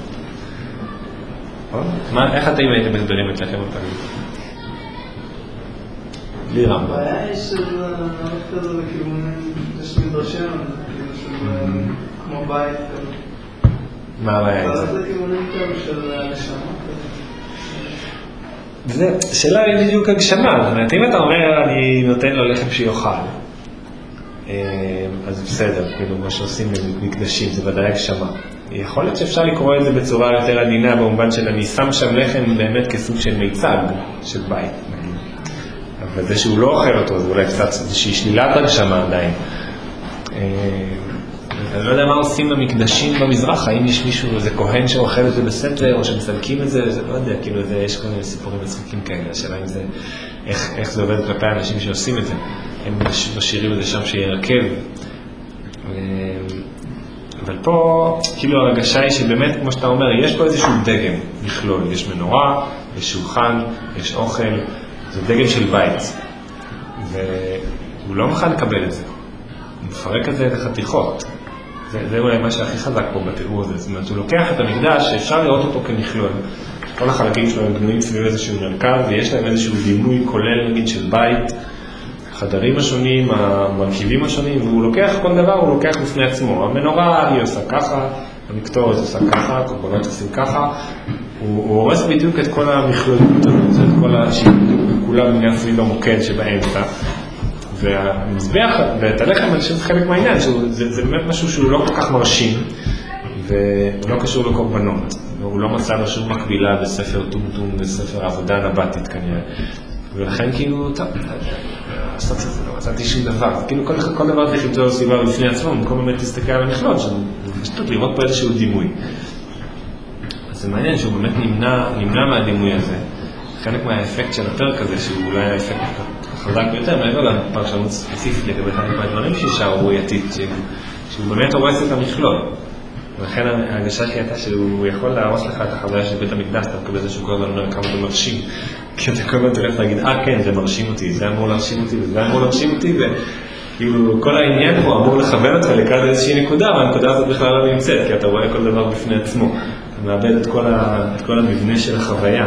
Speaker 1: מה, איך אתם הייתם מסברים את לחם הפנים? בלי רמב"ם.
Speaker 2: הבעיה היא שזה כזה בכיוונים, יש מדרשים, כמו בית.
Speaker 1: מה הבעיה איתו?
Speaker 2: זה כיוונים כאלה של נשמה.
Speaker 1: וזה, שאלה היא בדיוק הגשמה, זאת אומרת, אם אתה אומר אני נותן לו לחם שיוכל, אז בסדר, כאילו מה שעושים במקדשים זה ודאי הגשמה. יכול להיות שאפשר לקרוא את זה בצורה יותר עדינה, במובן של אני שם שם לחם באמת כסוג של מיצג של בית, נגיד. וזה שהוא לא אוכל אותו, זה אולי קצת איזושהי שלילת הגשמה עדיין. אני לא יודע מה עושים במקדשים במזרח, האם יש מישהו, איזה כהן שאוכל את זה בסתר, או שמסלקים את זה, זה לא יודע, כאילו זה, יש כל מיני סיפורים מצחיקים כאלה, השאלה אם זה, איך, איך זה עובד כלפי האנשים שעושים את זה, הם משאירים את זה שם שירכב. אבל פה, כאילו הרגשה היא שבאמת, כמו שאתה אומר, יש פה איזשהו דגם, מכלול, יש מנורה, יש שולחן, יש אוכל, זה דגם של בית, והוא לא מוכן לקבל את זה, הוא מפרק את זה לחתיכות. זה, זה אולי מה שהכי חזק פה בתיאור הזה, זאת אומרת, הוא לוקח את המקדש שאפשר לראות אותו כמכלול. כל החלקים שלו הם בנויים סביב איזשהו מרכז, ויש להם איזשהו דימוי כולל, נגיד, של בית, החדרים השונים, המרכיבים השונים, והוא לוקח כל דבר, הוא לוקח בפני עצמו. המנורה היא עושה ככה, המקטורת עושה ככה, קורבנות עושים ככה, הוא, הוא הורס בדיוק את כל המכלולים, את כל השיפוטים, כולם בניין סביב המוקד שבאמצע. והמזבח, ואת הלחם, אני חושב שזה חלק מהעניין, שזה, זה באמת משהו שהוא לא כל כך מרשים, והוא לא קשור לקורבנות. הוא לא מצא לו שום מקבילה בספר טומטום, בספר העבודה הנבטית כנראה. ולכן כאילו, טוב, עשת את זה, לא מצאתי שום דבר. כאילו כל, כל דבר צריך למצוא סיבה בפני עצמו, במקום באמת להסתכל על המכלול, שזה פשוט לראות פה איזשהו דימוי. אז זה מעניין שהוא באמת נמנע, נמנע מהדימוי הזה. חלק מהאפקט של הפרק הזה, שהוא אולי האפקט חזק ביותר, מעבר לפרשנות ספציפית לגבי חלק מהדברים שהיא שערורייתית, שהוא באמת הורס את המכלול. ולכן ההרגשה שלי הייתה שהוא יכול להרוס לך את החוויה של בית המקדש, אתה מקבל איזשהו כל הזמן אומר כמה זה מרשים. כי אתה כל הזמן תלך להגיד, אה כן, זה מרשים אותי, זה אמור להרשים אותי, וזה אמור להרשים אותי, וכאילו כל העניין פה אמור לכוון אותך לקראת איזושהי נקודה, והנקודה הזאת בכלל לא נמצאת, כי אתה רואה כל דבר בפני עצמו. אתה מאבד את כל, ה... את כל המבנה של החוויה.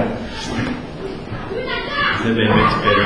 Speaker 1: זה באמת פלא.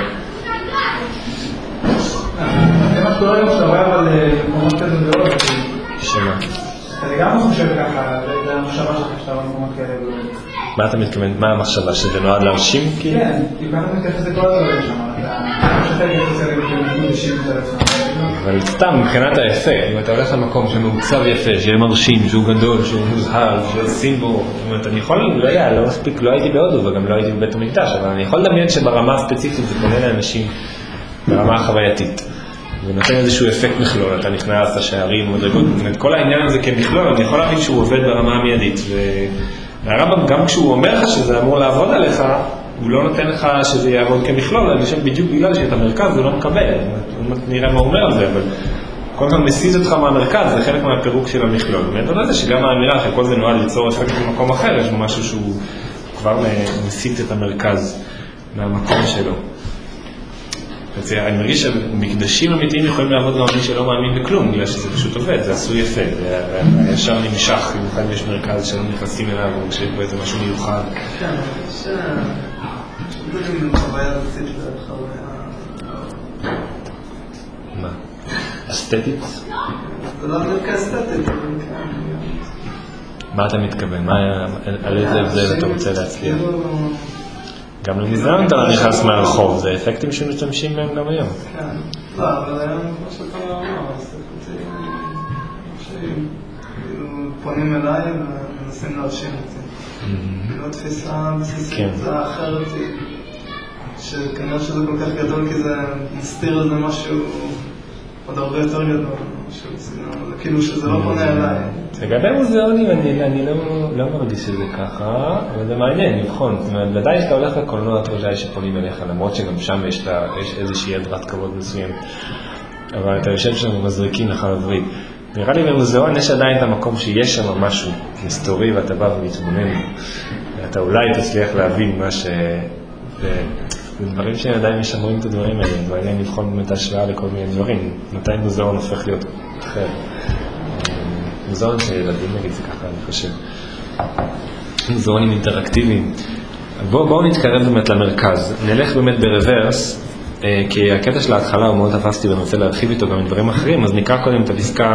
Speaker 4: זה מה שקורה היום שאתה רואה אבל מקומות כזה מאוד.
Speaker 1: שמה?
Speaker 4: אני גם חושב ככה, זה המחשבה שלך שאתה רואה מקומות כאלה.
Speaker 1: מה אתה מתכוון? מה המחשבה? שזה נועד להרשים?
Speaker 4: כן, כי ככה מתייחס לכל הדברים שם. אתה חושב להתייחס אליהם כמקודשים יותר עצמם.
Speaker 1: אבל סתם, מבחינת האפקט, אם אתה הולך למקום שמעוצב יפה, שיהיה מרשים, שהוא גדול, שהוא מוזהל, שעושים בו, זאת אומרת, אני יכול, לא היה, לא מספיק, לא הייתי בהודו וגם לא הייתי בבית המקדש, אבל אני יכול לדמיין שברמה הספציפית זה פונה לאנשים ברמה החווייתית. זה נותן איזשהו אפקט מכלול, אתה נכנס, השערים, מדרגות, כל העניין הזה כמכלול, אני יכול להבין שהוא עובד ברמה המיידית, והרמב"ם גם כשהוא אומר לך שזה אמור לעבוד עליך, הוא לא נותן לך שזה יעבוד כמכלול, אני חושב בדיוק בגלל שאת המרכז הוא לא מקבל, נראה מה הוא אומר על זה, אבל כל הזמן מסיז אותך מהמרכז, זה חלק מהפירוק של המכלול. מעבר לזה שגם האמירה שכל זה נועד ליצור אפקט במקום אחר, יש משהו שהוא כבר מסיט את המרכז מהמקום שלו. אני מרגיש שמקדשים אמיתיים יכולים לעבוד גם מי שלא מאמין בכלום, בגלל שזה פשוט עובד, זה עשוי יפה, והישר נמשך, במיוחד יש מרכז שלא נכנסים אליו, או כשיש פה איזה משהו מיוחד.
Speaker 2: כן, יש... זה גם חוויה ארצית לחוויה...
Speaker 1: מה? אסתטית?
Speaker 2: זה לא דווקא אסתטית, אבל כן.
Speaker 1: מה אתה מתכוון? על איזה הבדל אתה רוצה להצליח? גם למזרם אתה לא נכנס מהרחוב, זה אפקטים שמשתמשים בהם גם היום.
Speaker 2: כן, לא, אבל היום כמו שאתה לא אמר, אסתטית, פונים אליי ומנסים להרשים אותי. לא תפיסה בסיסית, זה האחרת היא, שכנראה שזה כל כך גדול, כי זה מסתיר לזה משהו עוד הרבה יותר גדול, כאילו שזה לא פונה אליי.
Speaker 1: לגבי מוזיאונים אני לא מרגיש שזה ככה, אבל זה מעניין, לבחון. זאת אומרת, ודאי שאתה הולך לקולנוע, אתה ודאי שפונים אליך, למרות שגם שם יש איזושהי הדרת כבוד מסוים. אבל אתה יושב שם ומזריקים לך לברית. נראה לי במוזיאון יש עדיין את המקום שיש שם משהו היסטורי, ואתה בא ומתבונן. ואתה אולי תצליח להבין מה ש... זה דברים שעדיין משמרים את הדברים האלה, ועדיין לבחון באמת השוואה לכל מיני דברים. מתי מוזיאון הופך להיות אחר? מוזיאון שילדים נגיד זה ככה, אני חושב. מוזיאונים אינטראקטיביים. בואו בוא נתקרב באמת למרכז. נלך באמת ברוורס, כי הקטע של ההתחלה הוא מאוד תפסתי ואני רוצה להרחיב איתו גם מדברים אחרים, אז נקרא קודם את הפסקה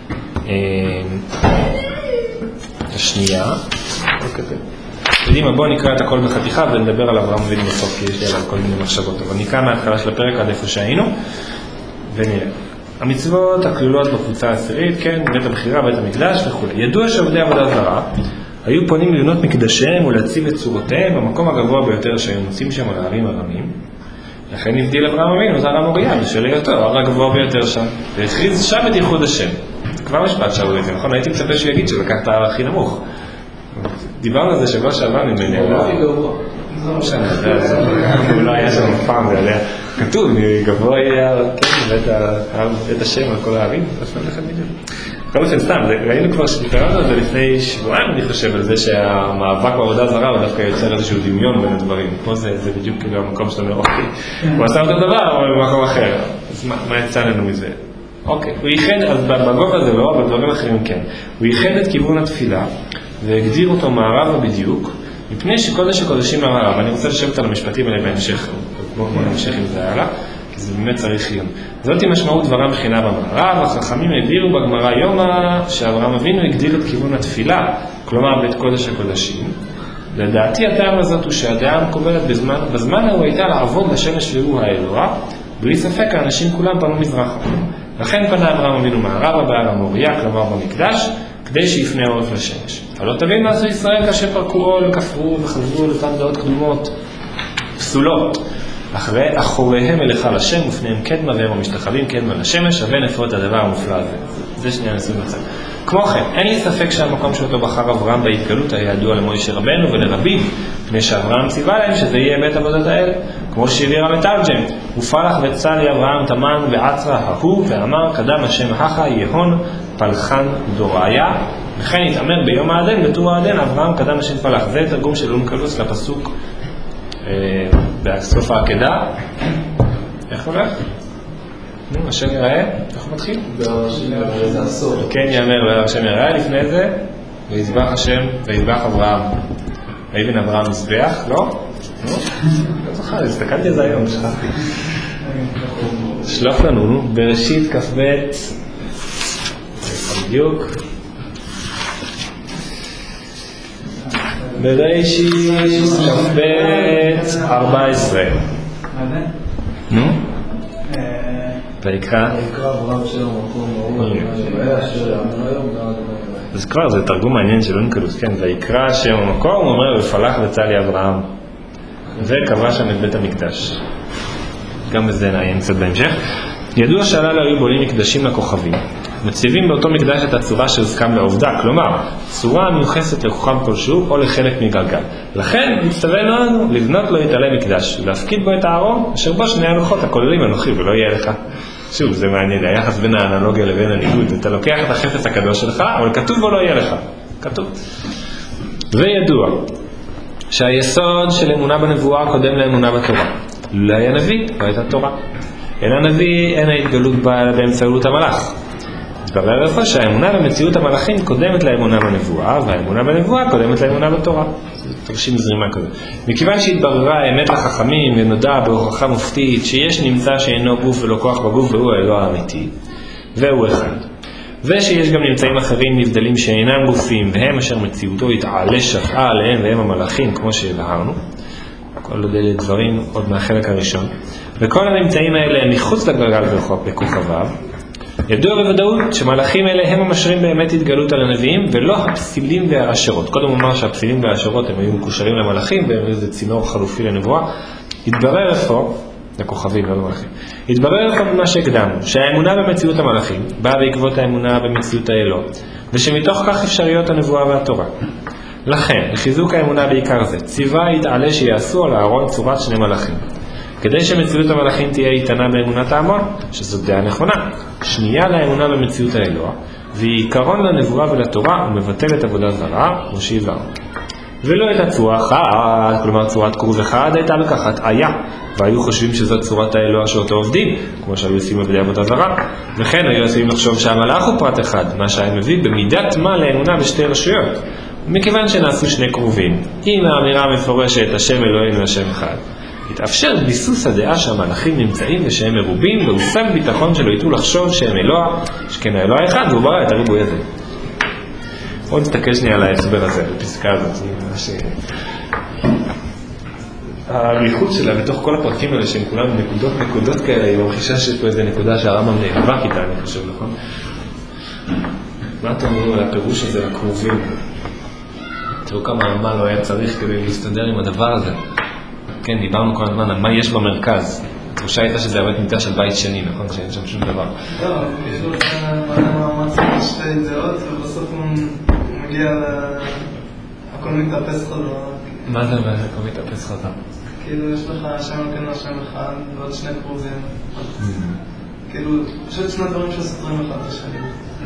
Speaker 1: השנייה. יודעים, בואו נקרא את הכל בחתיכה ונדבר על אברהם אבינו בסוף, כי יש לי עליו כל מיני מחשבות. אבל נקרא מההתחלה של הפרק עד איפה שהיינו, ונראה. המצוות הכלולות בקבוצה העשירית, כן, בית הבחירה, בית המקדש וכו'. ידוע שעובדי עבודה זרה היו פונים לבנות מקדשיהם ולהציב את צורותיהם במקום הגבוה ביותר שהם מוצאים שם על הערים הרמים, לכן הבדיל אברהם אבינו, זה הרם אוריה, בשל היותו, הר הגבוה ביותר שם, והכריז שם את ייחוד השם. כבר משפט שאולי, זה נכון, הייתי מצפה שהוא יגיד שהוא לקח את ההר הכי נמוך. דיברנו על זה שבוע שעבר ממני, לא לא משנה, הוא לא היה שם פעם, זה עליה כתוב, גבוה יהיה את השם על כל הערים, לא שם לכם בדיוק. כל אופן סתם, ראינו כבר שקראנו על זה לפני שבועיים, אני חושב, על זה שהמאבק בעבודה זרה הוא דווקא יוצר איזשהו דמיון בין הדברים. פה זה בדיוק כאילו המקום שאתה אומר, אוקיי, הוא עשה אותו דבר, אבל במקום אחר. אז מה יצא לנו מזה? אוקיי, הוא ייחד, אז בגוף הזה לא, אבל בדברים אחרים כן. הוא ייחד את כיוון התפילה, והגדיר אותו מערבה בדיוק, מפני שקודש הקודשים המערב. אני רוצה לשבת על המשפטים האלה בהמשך, כמו בהמשך אם זה היה לה. זה באמת צריך עיון. זאת היא משמעות דברם בחינה במערב. החכמים הביאו בגמרא יומא שאברהם אבינו הגדיר את כיוון התפילה, כלומר בית קודש הקודשים. לדעתי הטעם הזאת הוא שהדעה המקובלת בזמן, בזמן הוא הייתה לעבוד לשמש והוא האלוה, בלי ספק האנשים כולם פנו מזרחה. לכן פנה אברהם אבינו מערבה בהר המוריה, כלומר במקדש, כדי שיפנה עורף לשמש. אבל לא תבין מה עשו ישראל כאשר פרקו עול, כפרו וחזרו לאותן דעות קדומות פסולות. אחרי אחוריהם אליך לשם ופניהם קדמה והם המשתחווים קדמה לשמש, שווה נפור את הדבר המופלא הזה. זה שנייה נסים בצד. כמו כן, אין לי ספק שהמקום שאותו בחר אברהם בהתגלות היה ידוע למוישה רבנו ולרביו, פני שאברהם ציווה להם שזה יהיה בית עבודת האל, כמו שהביא המתרגם. ופלח וצלי אברהם תמן ועצרה ההוא ואמר קדם השם הכה יהון פלחן דוריה, וכן התאמר ביום העדן בתור העדן אברהם קדם השם פלח. זה תרגום של אונקלוס לפסוק בסוף העקדה. איך הולך? נו, השם יראה? איך הוא מתחיל?
Speaker 2: זה הסוף.
Speaker 1: כן, יאמר, השם יראה לפני זה, ויזבח השם, ויזבח אברהם. ויבן אברהם מזבח, לא? נו? לא זוכר, הסתכלתי על זה היום, שכחתי. שלוף לנו, נו, בראשית כ"ב, בדיוק. בראשית כ"ב ארבע עשרה. נו? ויקרא?
Speaker 2: ויקרא אברהם שם המקום ברור.
Speaker 1: אז כבר זה תרגום מעניין של אונקלוס, כן, ויקרא שם המקום, הוא אומר ופלח וצלי אברהם וקבע שם את בית המקדש. גם בזה נעיין קצת בהמשך. ידוע שהללו היו בונים מקדשים לכוכבים, מציבים באותו מקדש את הצורה שהוסכם לעובדה, כלומר צורה המיוחסת לכוכב כלשהו או לחלק מגלגל. לכן מצטווה לנו לבנות לו את עלי מקדש, להפקיד בו את הארון אשר בו שני הלוחות הכוללים אנוכי ולא יהיה לך. שוב, זה מעניין, היחס בין האנלוגיה לבין הניגוד. אתה לוקח את החפץ הקדוש שלך, אבל כתוב בו לא יהיה לך. כתוב. וידוע שהיסוד של אמונה בנבואה קודם לאמונה בתורה. לא היה נביא, לא הייתה תורה. אין הנביא, אין ההתגלות בה באמצעות המלאך. התברר לך שהאמונה במציאות המלאכים קודמת לאמונה בנבואה, והאמונה בנבואה קודמת לאמונה בתורה. זה תרשים זרימה כזה. מכיוון שהתבררה האמת לחכמים ונודע בהוכחה מופתית שיש נמצא שאינו גוף ולא כוח בגוף והוא האלוה האמיתי, והוא אחד. ושיש גם נמצאים אחרים נבדלים שאינם גופים והם אשר מציאותו התעלה שפעה עליהם והם המלאכים כמו שהבהרנו. כל אלה דברים עוד מהחלק הראשון. וכל הנמצאים האלה הם מחוץ לגלגל בכוכביו. ידוע בוודאות שמלאכים אלה הם המשרים באמת התגלות על הנביאים ולא הפסילים והאשרות. קודם אומר שהפסילים והאשרות הם היו מקושרים למלאכים והם איזה צינור חלופי לנבואה. התברר איפה, לכוכבים לא למלאכים, התברר איפה במה שהקדמנו, שהאמונה במציאות המלאכים באה בעקבות האמונה במציאות האלות, ושמתוך כך אפשריות הנבואה והתורה. לכן, לחיזוק האמונה בעיקר זה, ציווה יתעלה שיעשו על הארון צורת שני מלאכים. כדי שמציאות המלאכים תהיה איתנה באמונת ההמון, שזאת דעה נכונה, שנייה לאמונה במציאות האלוה, והיא עיקרון לנבואה ולתורה ומבטל את עבודה זרה, כמו שהבהרנו. ולא הייתה צורה אחת, כלומר צורת קורס אחד, הייתה בכך הטעיה, והיו חושבים שזאת צורת האלוה שאותו עובדים, כמו שהיו עושים עבדי עבודה זרה, וכן היו עושים לחשוב שהמלאך הוא פרט אחד, מה שהיה מביא במידת מה לאמונה בשתי רשויות, ומכיוון שנעשו שני קרובים, עם האמירה המפורשת השם אלוהינו השם אחד, התאפשר ביסוס הדעה שהמלאכים נמצאים ושהם מרובים, והושג ביטחון שלא יתו לחשוב שהם אלוה, שכן האלוה אחד, והוא ברא את הריבוי הזה. בואו נסתכל שנייה על ההסבר הזה, בפסקה הזאת. הריחות שלה בתוך כל הפרקים האלה שהם כולם נקודות נקודות כאלה, היא ממחישה שיש פה איזה נקודה שהרמב"ם נאבק איתה, אני חושב, נכון? מה אתם אומרים על הפירוש הזה לקרובים? תראו כמה מה לא היה צריך כדי להסתדר עם הדבר הזה. כן, דיברנו כל הזמן על מה יש במרכז. התחושה הייתה שזה הבית מקדש של בית שני, נכון? שאין שם שום דבר.
Speaker 2: לא, כאילו זה מלא מאמץ בשתי דעות, ובסוף הוא מגיע הכל מתאפס חזרה.
Speaker 1: מה זה הכל מתאפס חזרה?
Speaker 2: כאילו יש לך שם אלוקינו השם אחד ועוד שני קרובים. כאילו, פשוט שני דברים שסותרים אחד את השני.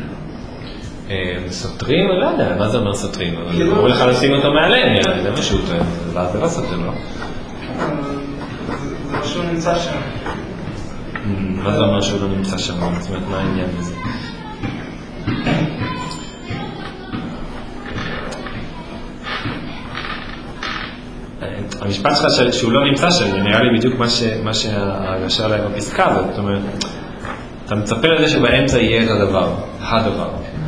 Speaker 1: סותרים? לא יודע, מה זה אומר סותרים? אמרו לך לשים אותו מעליהם, זה משהו, זה לא סותר, לא?
Speaker 2: זה לא שהוא נמצא שם.
Speaker 1: מה זה אומר שהוא לא נמצא שם? זאת אומרת, מה העניין בזה? המשפט שלך שהוא לא נמצא שם, זה נראה לי בדיוק מה שההרגשה להם בפסקה הזאת. זאת אומרת, אתה מצפה לזה שבאמצע יהיה את הדבר, הדבר.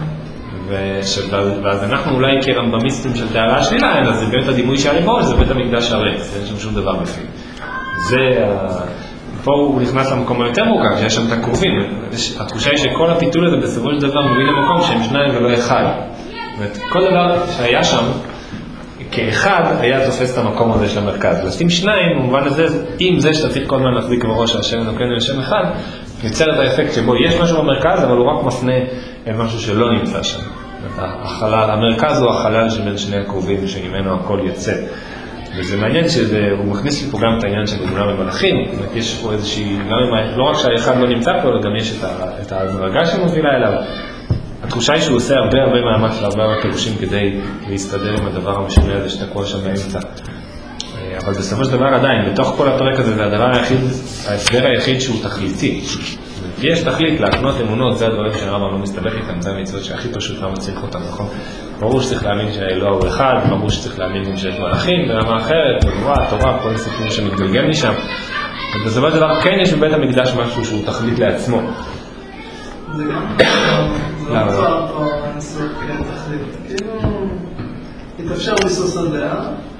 Speaker 1: ואז אנחנו אולי כרמב"מיסטים של תארה השלילה, אלא זה באמת הדימוי שהריבון, זה בית המקדש הריק, אין שם שום דבר בפנים. זה, פה הוא נכנס למקום היותר מורכב, שיש שם את הקרובים. התחושה היא שכל הפיתול הזה בסופו של דבר מביא למקום שהם שניים ולא אחד. זאת אומרת, כל דבר שהיה שם, כאחד היה תופס את המקום הזה של המרכז. לשים שניים, במובן הזה, אם זה שאתה צריך כל הזמן להחזיק בראש שהשם נוקן לשם אחד, יוצר את האפקט שבו יש משהו במרכז, אבל הוא רק מפנה אל משהו שלא נמצא שם. החלל, המרכז הוא החלל שבין שני הקרובים, שממנו הכל יוצא. וזה מעניין שהוא מכניס לי פה גם את העניין של אמונה במלאכים. יש פה איזושהי, גם אם, לא רק שהאחד לא נמצא פה, אלא גם יש את ההדרגה שמובילה אליו. התחושה היא שהוא עושה הרבה הרבה מאמץ להרבה הרבה פירושים כדי להסתדר עם הדבר המשנה הזה שתקוע שם באמצע. אבל בסופו של דבר עדיין, בתוך כל הפרק הזה, זה הדבר היחיד, ההסבר היחיד שהוא תכליתי. יש תכלית להקנות אמונות, זה הדברים שהרמב"ם לא מסתבך איתם, זה המצוות שהכי פשוט למה צריך אותם, נכון? ברור שצריך להאמין שהאלוה הוא אחד, ברור שצריך להאמין שיש מלאכים, ברמה אחרת, נבואה, תורה, כל סיפור שמתגלגל משם. ובסופו של דבר כן יש בבית המקדש משהו שהוא תכלית לעצמו.
Speaker 2: זה גם, זה לא כבר פה הניסוח כתכלית. כאילו, התאפשר ביסוס הדעה,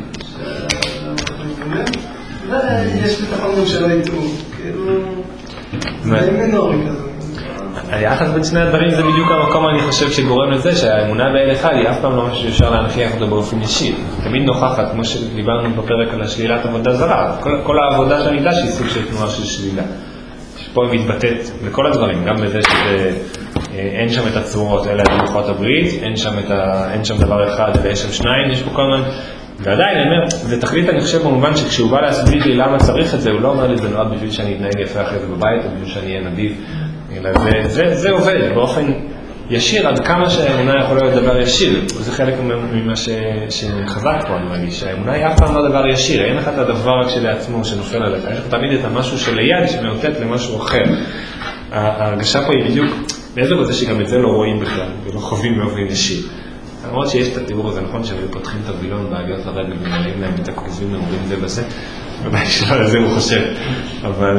Speaker 2: ויש ביטחון גם שלא יטעו. כאילו, זה מינורי כזה.
Speaker 1: היחס בין שני הדברים זה בדיוק המקום אני חושב שגורם לזה שהאמונה באל אחד היא אף פעם לא משהו שאפשר להנחיח אותו באופן ישיר. תמיד נוכחת, כמו שדיברנו בפרק על השלילת עבודה זרה. כל, כל העבודה של המקדש היא סוג של תנועה של שלילה. שפה היא מתבטאת לכל הדברים, גם בזה שאין שם את הצורות, אלה לוחות הברית, אין שם, ה... אין שם דבר אחד, אלא יש שם שניים, יש פה כל מיני... ועדיין, אני אומר, זה תכלית אני חושב במובן שכשהוא בא להסביר לי למה צריך את זה, הוא לא אומר לי זה נועד בשביל שאני אתנהג יפה אחרי זה בבית, או בשביל שאני אהיה נדיב. אלא זה, זה, זה עובד באופן ישיר, עד כמה שהאמונה יכולה להיות דבר ישיר. זה חלק ממה ש, שחזק פה, אני מרגיש, שהאמונה היא אף פעם לא דבר ישיר, אין לך את הדבר רק שלעצמו שנופל עליך, יש לך תמיד את המשהו שליד שמאותת למשהו אחר. ההרגשה פה היא בדיוק, מעבר לזה שגם את זה לא רואים בכלל, ולא חווים באופן ישיר. למרות שיש את התיאור הזה, נכון שהם פותחים את הווילון בעגיות לרגל ומראים להם את הקרובים ואומרים זה בזה, ובהקשר לזה הוא חושב. אבל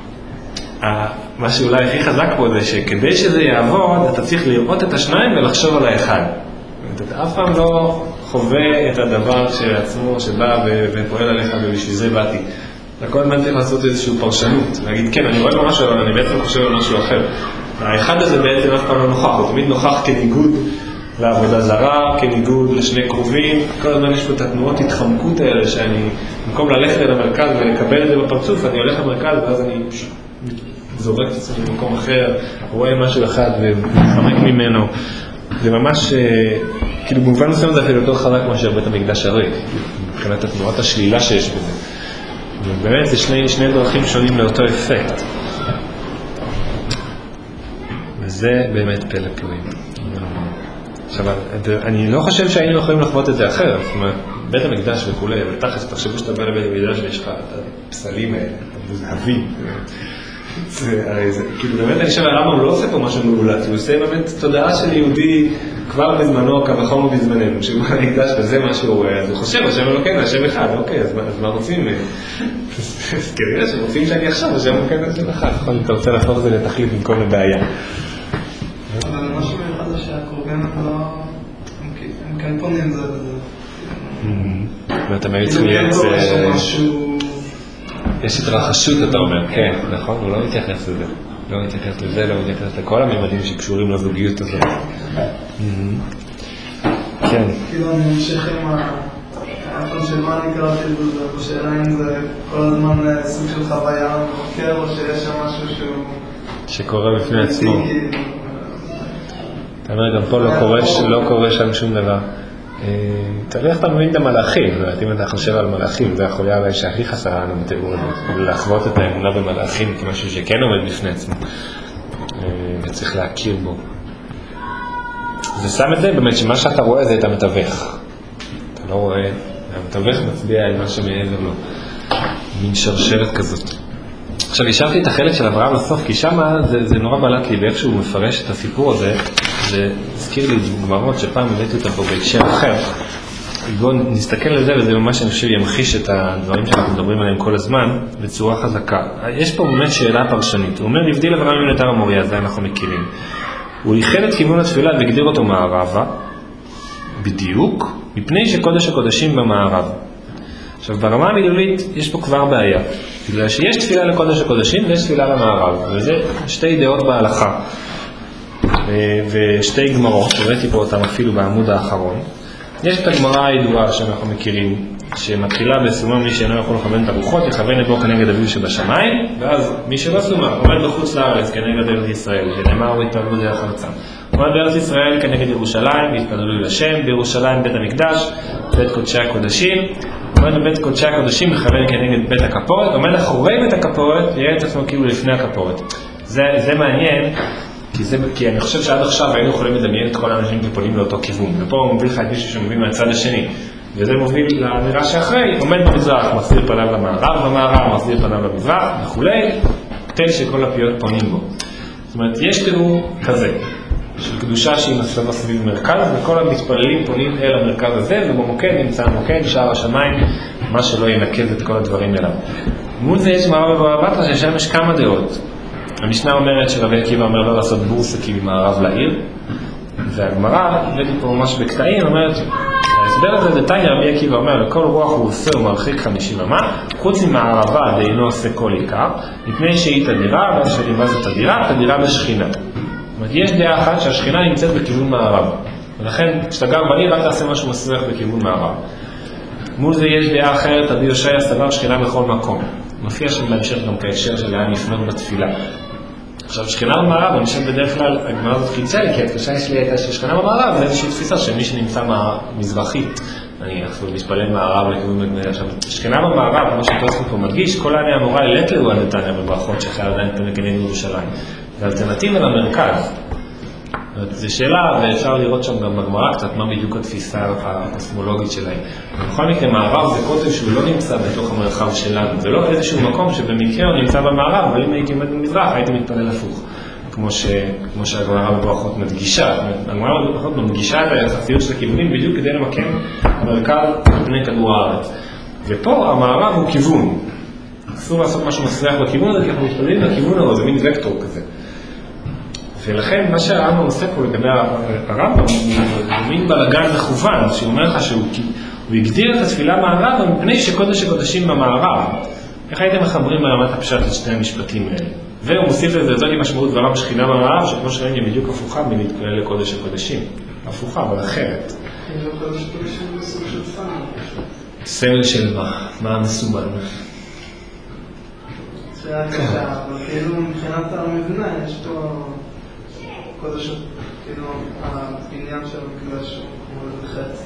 Speaker 1: מה שאולי הכי חזק פה זה שכדי שזה יעבוד, אתה צריך לראות את השניים ולחשוב על האחד. אתה אף פעם לא חווה את הדבר שעצמו שבא ופועל עליך ובשביל זה באתי. לכל הזמן צריך לעשות איזושהי פרשנות, להגיד כן, אני רואה לו משהו, אבל אני בעצם חושב על משהו אחר. האחד הזה בעצם אף פעם לא נוכח, הוא תמיד נוכח כניגוד לעבודה זרה, כניגוד לשני קרובים. כל הזמן יש פה את התנועות התחמקות האלה, שאני במקום ללכת אל המרכז ולקבל את זה בפרצוף, אני הולך למרכז ואז אני זורק את עצמי במקום אחר, רואה משהו אחד ומתחמק ממנו. זה ממש, כאילו במובן מסוים זה אפילו יותר חזק מאשר בית המקדש הריק, מבחינת התנועת השלילה שיש בזה. ובאמת זה שני, שני דרכים שונים לאותו אפקט. וזה באמת פלא פלואים. עכשיו, אני לא חושב שהיינו יכולים לחוות את זה אחרת. זאת אומרת, בית המקדש וכולי, אבל תכף תחשבו שאתה בא לבית המקדש ויש לך את הפסלים האלה, את הזהבים. כאילו באמת אני חושב הרמב"ם לא עושה פה משהו מעולת, הוא עושה באמת תודעה של יהודי כבר בזמנו, כבחום ובזמננו, שהוא בא למקדש וזה משהו, אז הוא חושב, השם אלוקינו, השם אחד, אוקיי, אז מה רוצים? אז כנראה שרוצים שאני עכשיו, השם אלוקינו, השם אחד, נכון, אם אתה רוצה להפוך את זה לתכלית במקום לבעיה.
Speaker 2: אבל משהו מיוחד זה שהקרובים לא, הם כן פונים זה וזה.
Speaker 1: ואתה מעיץ להיות... יש התרחשות, אתה אומר, כן, נכון, הוא לא מתייחס לזה. לא מתייחס לזה, לא מתייחס לכל הממדים שקשורים לזוגיות הזאת. כן.
Speaker 2: כאילו אני ממשיך עם איפה של מה אני קראתי לזה, בשאלה אם זה כל הזמן סוג של חוויה מבקר, או שיש שם משהו שהוא...
Speaker 1: שקורה בפני עצמו. אתה אומר, גם פה לא קורה שם שום דבר. תראי איך אתה מבין את המלאכים, אם אתה חושב על מלאכים, זה החוליה הרי שהכי חסרה לנו בתיאור הזה, לחוות את האמונה במלאכים כמשהו שכן עומד בפני עצמו, וצריך להכיר בו. זה שם את זה באמת שמה שאתה רואה זה את המתווך. אתה לא רואה, המתווך מצביע על מה שמעבר לו, מין שרשרת כזאת. עכשיו, השארתי את החלק של אברהם לסוף, כי שם זה, זה נורא בלט לי, באיך שהוא מפרש את הסיפור הזה, זה הזכיר לי גמרות שפעם הבאתי אותם פה בהקשר אחר. בואו נסתכל על זה, וזה ממש אני חושב ימחיש את הדברים שאנחנו מדברים עליהם כל הזמן, בצורה חזקה. יש פה באמת שאלה פרשנית. הוא אומר, נבדיל אברהם מן אתר המוריה, זה אנחנו מכירים. הוא ייחד את כיוון התפילה והגדיר אותו מערבה, בדיוק, מפני שקודש הקודשים במערב. עכשיו, ברמה המילולית יש פה כבר בעיה, בגלל שיש תפילה לקודש הקודשים ויש תפילה למערב, וזה שתי דעות בהלכה, ושתי גמרות, ראיתי פה אותם אפילו בעמוד האחרון. יש את הגמרא הידועה שאנחנו מכירים, שמתחילה בסומם מי שאינו יכול לכוון את הרוחות, יכוון לבוא כנגד אביו שבשמיים, ואז מי שלא סומם, עומד בחוץ לארץ כנגד ארץ ישראל, שנאמר הוא התפללו דרך ארצם. עומד בארץ ישראל כנגד ירושלים, התפללו לשם, בירושלים בית המקדש, בית קודשי הקודשים, עומד בבית קודשי הקודשים, מכוון כנגד בית הכפורת, עומד אחורי בית הכפורת, יראה את עצמו כאילו לפני הכפורת. זה, זה מעניין, כי, זה, כי אני חושב שעד עכשיו היינו יכולים לדמיין את כל האנשים שפונים לאותו כיוון, ופה הוא מוביל לך את מישהו שמוביל מהצד השני, וזה מוביל לאמירה שאחרי, עומד במזרח, מחזיר פניו למערב, במערב מחזיר פניו למזרח, וכולי, תל שכל הפיות פונים בו. זאת אומרת, יש תיאור כזה, של קדושה שהיא מסלבה סביב מרכז, וכל המתפללים פונים אל המרכז הזה, ובמוקד נמצא המוקד, שער השמיים, מה שלא ינקז את כל הדברים אליו. מול זה יש מערב ובבא בתרא, ששם יש כמה דעות. המשנה אומרת שרבי עקיבא אומר לא לעשות בורסקים ממערב לעיר, והגמרא, הבאתי פה ממש בקטעים, אומרת, ההסבר הזה זה תניא, רבי עקיבא אומר, לכל רוח הוא עושה ומרחיק חמישים אמה, חוץ ממערבה דאינו עושה כל עיקר, מפני שהיא תדירה, ואז שאני מה זה תדירה, תדירה בשכינה. זאת אומרת, יש דעה אחת שהשכינה נמצאת בכיוון מערב, ולכן כשאתה גר בעיר, אל תעשה משהו מסריח בכיוון מערב. מול זה יש דעה אחרת, רבי יושעיה סבר שכינה בכל מקום. מופיע שם בהמשך גם כהקשר של לאן לפנות בתפילה. עכשיו, שכינה במערב, אני חושב בדרך כלל, הגמרא הזאת חיצה לי, כי התקשה שלי הייתה ששכינה במערב, זה איזושהי תפיסה שמי שנמצא מזרחי, אני אפילו מתפלל מערב לכיוון מגניה. עכשיו, שכינה במערב, כמו שתוספות פה מדגיש, כל העני המורה אלת לו על נתניה בברכות שחייב עדיין כנגד ירושלים. זה אלטרנטיבה למרכז. זו שאלה, ואפשר לראות שם גם בגמרא קצת מה בדיוק התפיסה הקוסמולוגית שלהם. בכל מקרה, מערב זה כותב שהוא לא נמצא בתוך המרחב שלנו. זה לא איזשהו מקום שבמקרה הוא נמצא במערב, אבל אם הייתי עומד במזרח, הייתי מתפלל הפוך. כמו, ש... כמו שהגמרא בברכות מדגישה. הגמרא בברכות מדגישה את היחסיות של הכיוונים בדיוק כדי למקם המרכז על פני כדור הארץ. ופה המערב הוא כיוון. אסור לעשות משהו מסריח בכיוון הזה, כי אנחנו מתפללים לכיוון הזה, זה מין וקטור כזה. ולכן מה שהרמב"ם עושה פה לגבי הרמב"ם הוא מין בלגן מכוון, שהוא אומר לך שהוא הגדיר את התפילה מערב מפני שקודש הקודשים במערב. איך הייתם מחברים ברמת הפשט את שני המשפטים האלה? והוא מוסיף לזה, זאת עם משמעות דבריו בשכינה במערב, שכמו שראינו היא בדיוק הפוכה מלהתפלל לקודש הקודשים. הפוכה, אבל אחרת.
Speaker 2: קודש הקודשים זה סוג של סמל.
Speaker 1: סמל של מה? מה המסומן?
Speaker 2: שאלה קשה, אבל כאילו מבחינת המבנה יש פה קודש, כאילו הבניין של המקדש הוא כמו לחץ.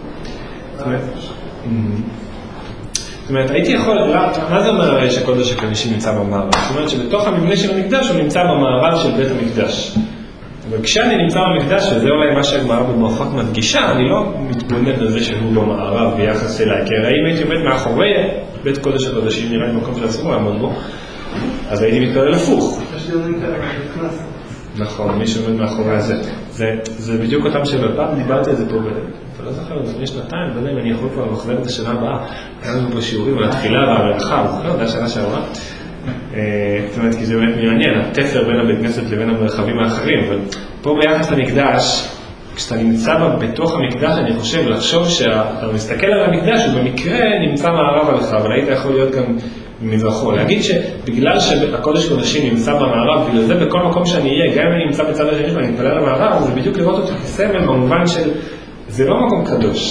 Speaker 1: זאת אומרת, הייתי יכול, מה זה אומר שקודש הקודשים נמצא במערב? זאת אומרת שבתוך המבנה של המקדש הוא נמצא במערב של בית המקדש. אבל כשאני נמצא במקדש, וזה אולי מה שהגמרא בברכות מדגישה, אני לא מתבונן על זה שהוא לא מערב ביחס אליי, כי הרי אם הייתי עומד מאחורי בית קודש הקודשים נראה לי מקום שאסור לעמוד בו, אז הייתי מתפלל הפוך.
Speaker 2: יש דיונים כאלה, נכנס.
Speaker 1: נכון, מי שעומד מאחורי זה. זה בדיוק אותם שבפעם דיברתי על זה פה, אתה לא זוכר, לפני שנתיים, לא יודע אם אני יכול כבר לחזר את השנה הבאה, היה לנו פה שיעורים על התפילה והמרחב, לא, זה השנה שעברה. זאת אומרת, כי זה באמת מעניין, התפר בין הבית כנסת לבין המרחבים האחרים, אבל פה ביחס למקדש, כשאתה נמצא בתוך המקדש, אני חושב לחשוב שאתה מסתכל על המקדש, ובמקרה נמצא מערב עליך, אבל היית יכול להיות גם מזרחו. להגיד שבגלל שהקודש קודשים נמצא במערב, בגלל זה בכל מקום שאני אהיה, גם אם אני נמצא בצד השני ואני מתפלל למערב, זה בדיוק לראות אותו כסמל במובן של, זה לא מקום קדוש.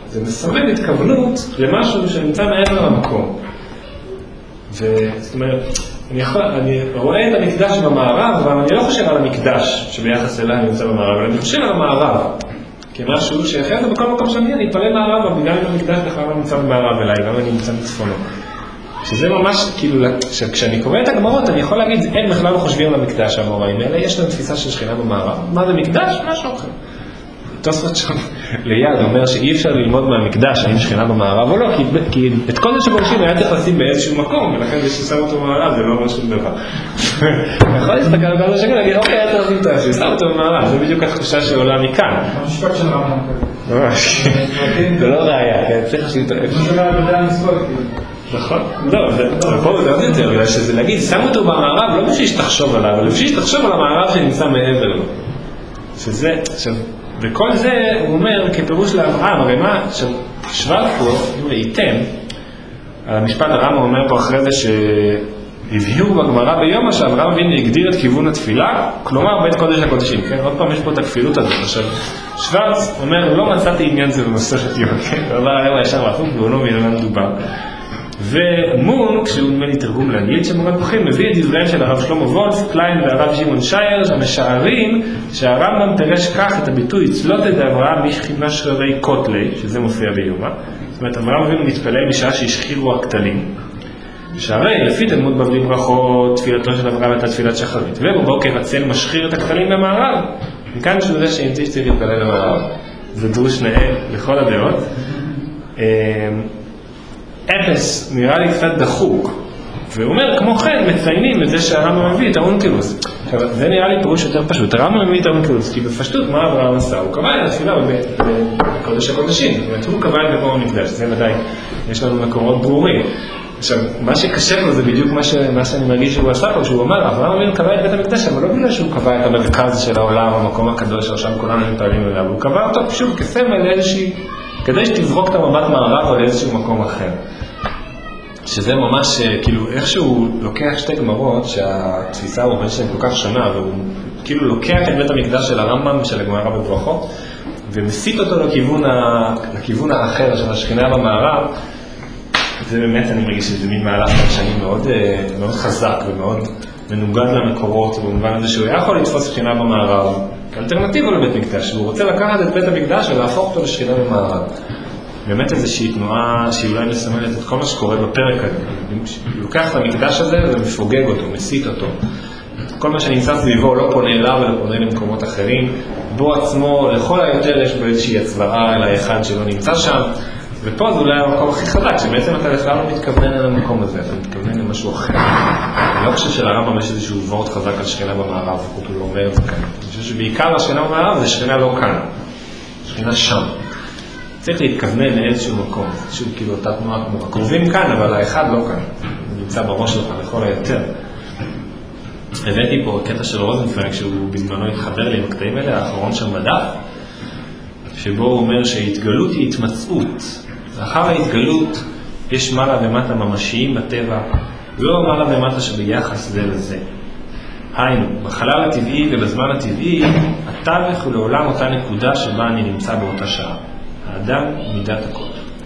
Speaker 1: זה מסמל התכוונות למשהו שנמצא מעבר למקום. וזאת אומרת, אני, יכול, אני רואה את המקדש במערב, אבל אני לא חושב על המקדש שביחס אליי נמצא במערב, אבל אני חושב על המערב. כמשהו שאחרי זה בכל מקום שאני, אני אתפלל מערב, אבל בגלל אם המקדש בכלל לא נמצא במערב אליי, למה אני נמצא מצפונו. שזה ממש, כאילו, כשאני קורא את הגמרות, אני יכול להגיד, הם בכלל לא חושבים על המקדש המוראים האלה, יש להם תפיסה של שכינה במערב. מה זה מקדש? משהו אחר. תוספות שם ליד אומר שאי אפשר ללמוד מהמקדש האם שכינה במערב או לא, כי, כי את כל זה שבראשים היה צריך לשים באיזשהו מקום, ולכן זה ששם אותו במערב זה לא אומר שום דבר. יכול להסתכל על כל השקל ולהגיד, אוקיי, היה צריך לשים אותו, ששם אותו במערב, זה בדיוק התחושה שעולה מכאן.
Speaker 4: המשפט של רמב"ם כזה.
Speaker 1: ממש, זה לא ראייה, צריך להשאיר את האפס.
Speaker 4: זה לא יודע לספור,
Speaker 1: נכון, לא, פה זה עוד יותר, בגלל שזה להגיד, שם אותו במערב, לא בשביל שתחשוב עליו, אבל בשביל שתחשוב על המערב שנמצא מעבר לו. שזה, עכשיו, וכל זה הוא אומר כפירוש לאברהם, הרי מה, שוורץ פה, אם ראיתם, המשפט הרמב"ם אומר פה אחרי זה שהבהירו בגמרא ביום שאברהם אבינו הגדיר את כיוון התפילה, כלומר בית קודש הקודשים, כן? עוד פעם יש פה את הכפילות הזאת. עכשיו, שוורץ אומר, לא מצאתי עניין זה במסכת יום, כן? אבל היה ישר והפוך, והוא לא מבין מה מדובר. ומון, כשהוא נדמה לי תרגום לאנגלית של מורד פוחים, מביא את דבריהם של הרב שלמה וולף, קליין והרב שמעון שייר, המשערים שהרמב"ם פירש כך את הביטוי צלוטה דאברהם משכינה שררי קוטלי, שזה מופיע ביומא. זאת אומרת, אברהם אבינו מתפלל בשעה שהשחירו הכתלים. שהרי לפי תלמוד בבלי ברכות, תפילתו של אברהם הייתה תפילת שחרית, ובבוקר הצל משחיר את הכתלים במערב. מכאן שהוא יודע שהמציא שצריך להתפלל במערב. זה דרוש נאה לכל הדעות. אפס נראה לי קצת דחוק, והוא אומר, כמו כן, מציינים את זה שהרמב"ם מביא את האונקלוס. זה נראה לי פירוש יותר פשוט. הרמב"ם מביא את האונקלוס, כי בפשטות מה אברהם עשה? הוא קבע את התפילה בקודש הקודשים. זאת אומרת, הוא קבע את מקום המקדש, זה ודאי, יש לנו מקומות ברורים. עכשיו, מה שקשה לו זה בדיוק מה, ש... מה שאני מרגיש שהוא עשה פה, שהוא אומר, אברהם אבינו קבע את בית המקדש, אבל לא בגלל שהוא קבע את המרכז של העולם, המקום הקדוש, שעכשיו כולנו מתפללים אליו, הוא קבע אותו פשוט כסמל לאיזושהי, כדי שתזרוק את המבט מערב או לאיזשהו מקום אחר. שזה ממש, כאילו, איכשהו לוקח שתי גמרות שהתפיסה הוא שלהם כל כך שונה, והוא כאילו לוקח את בית המקדש של הרמב"ם, של הגמרא בברכות, ומסיט אותו לכיוון, ה... לכיוון האחר של השכינה במערב. זה באמת, אני מרגיש שזה מין מהלך שנים מאוד, מאוד חזק ומאוד מנוגד למקורות, במובן הזה שהוא יכול לתפוס שכינה במערב, כאלטרנטיבה לבית מקדש, והוא רוצה לקחת את בית המקדש ולהפוך אותו לשכינה במערב. באמת איזושהי תנועה שהיא אולי מסמלת את כל מה שקורה בפרק הזה. הוא לוקח את המקדש הזה ומפוגג אותו, מסית אותו. כל מה שנמצא סביבו לא פונה אליו אלא פונה למקומות אחרים. בו עצמו, לכל היותר יש בו איזושהי הצבעה על האחד שלא נמצא שם. ופה זה אולי המקום הכי חזק, שבעצם אתה בכלל לא מתכוון אל המקום הזה, אתה מתכוון למשהו אחר. אני לא חושב שלרמב"ם יש איזשהו וורט חזק על שכינה במערב, הוא לא אומר את זה כאן. אני חושב שבעיקר השכינה במערב זה שכינה לא כאן, שכינה שם. צריך להתכוונן לאיזשהו מקום, שוב כאילו אותה תנועה כמו הקרובים כאן, אבל האחד לא כאן, הוא נמצא בראש שלך לכל היותר. הבאתי פה קטע של רוזנפלד, כשהוא בזמנו התחבר לי עם הקטעים האלה, האחרון שם בדף, שבו הוא אומר שההתגלות היא התמצאות. לאחר ההתגלות יש מעלה ומטה ממשיים בטבע, לא מעלה ומטה שביחס זה לזה. היינו, בחלל הטבעי ובזמן הטבעי, התווך הוא לעולם אותה נקודה שבה אני נמצא באותה שעה. האדם מידת הכל.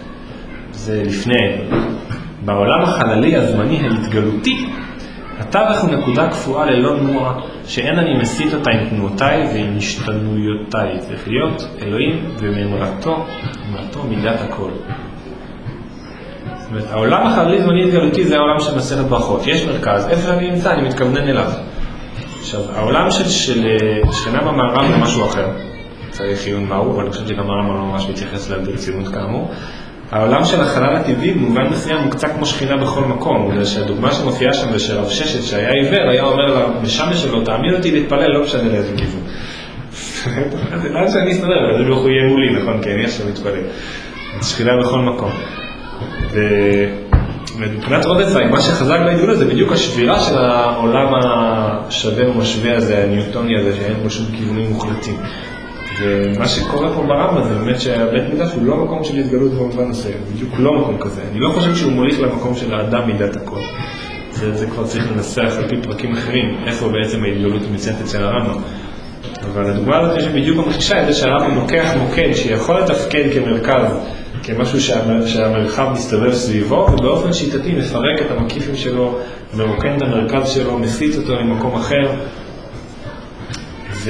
Speaker 1: זה לפני, בעולם החללי הזמני ההתגלותי, התווך הוא נקודה קפואה ללא תנועה, שאין אני מסית אותה עם תנועותיי ועם השתנויותיי. צריך להיות אלוהים ומאמרתו, אמרתו מידת הכל. זאת אומרת, העולם החללי הזמני התגלותי זה העולם של מסכת ברכות. יש מרכז, איפה אני נמצא, אני מתכוונן אליו. עכשיו, העולם של, של שכינה במערב זה משהו אחר. צריך עיון מהו, אבל אני חושב שגם הרמב"ם לא ממש מתייחס אליו ברצינות כאמור. העולם של החלל הטבעי במובן מסוים הוא קצת כמו שכינה בכל מקום, בגלל שהדוגמה שמופיעה שם זה של רב ששת שהיה עיוור, היה אומר למשמש שלו, תעמיד אותי להתפלל, לא משנה לאיזה כיוון. אז לאן שאני אסתדר, אבל זה לא יהיה מולי, נכון? כי אני עכשיו מתפלל. שכינה בכל מקום. ומבחינת רודצייג, מה שחזק בהתגלות זה בדיוק השבירה של העולם השווה ומשווה הזה, הניוטוני הזה, שאין בו שום כיוונים מוחלטים. ומה שקורה פה ברמב"ם זה באמת שהבית מקדש הוא לא מקום של התגלות במובן הזה, בדיוק לא מקום כזה. אני לא חושב שהוא מוליך למקום של האדם מידת הכל. זה, זה כבר צריך לנסח על פי פרקים אחרים, איפה בעצם ההתגלות מצאת אצל הרמב"ם. אבל הדוגמה הזאת שבדיוק המחישה היא זה שהרמב"ם לוקח מוקד שיכול לתפקד כמרכז כמשהו שהמרחב מסתובב סביבו, ובאופן שיטתי מפרק את המקיפים שלו, מרוקן את המרכז שלו, מסיט אותו למקום אחר. ו...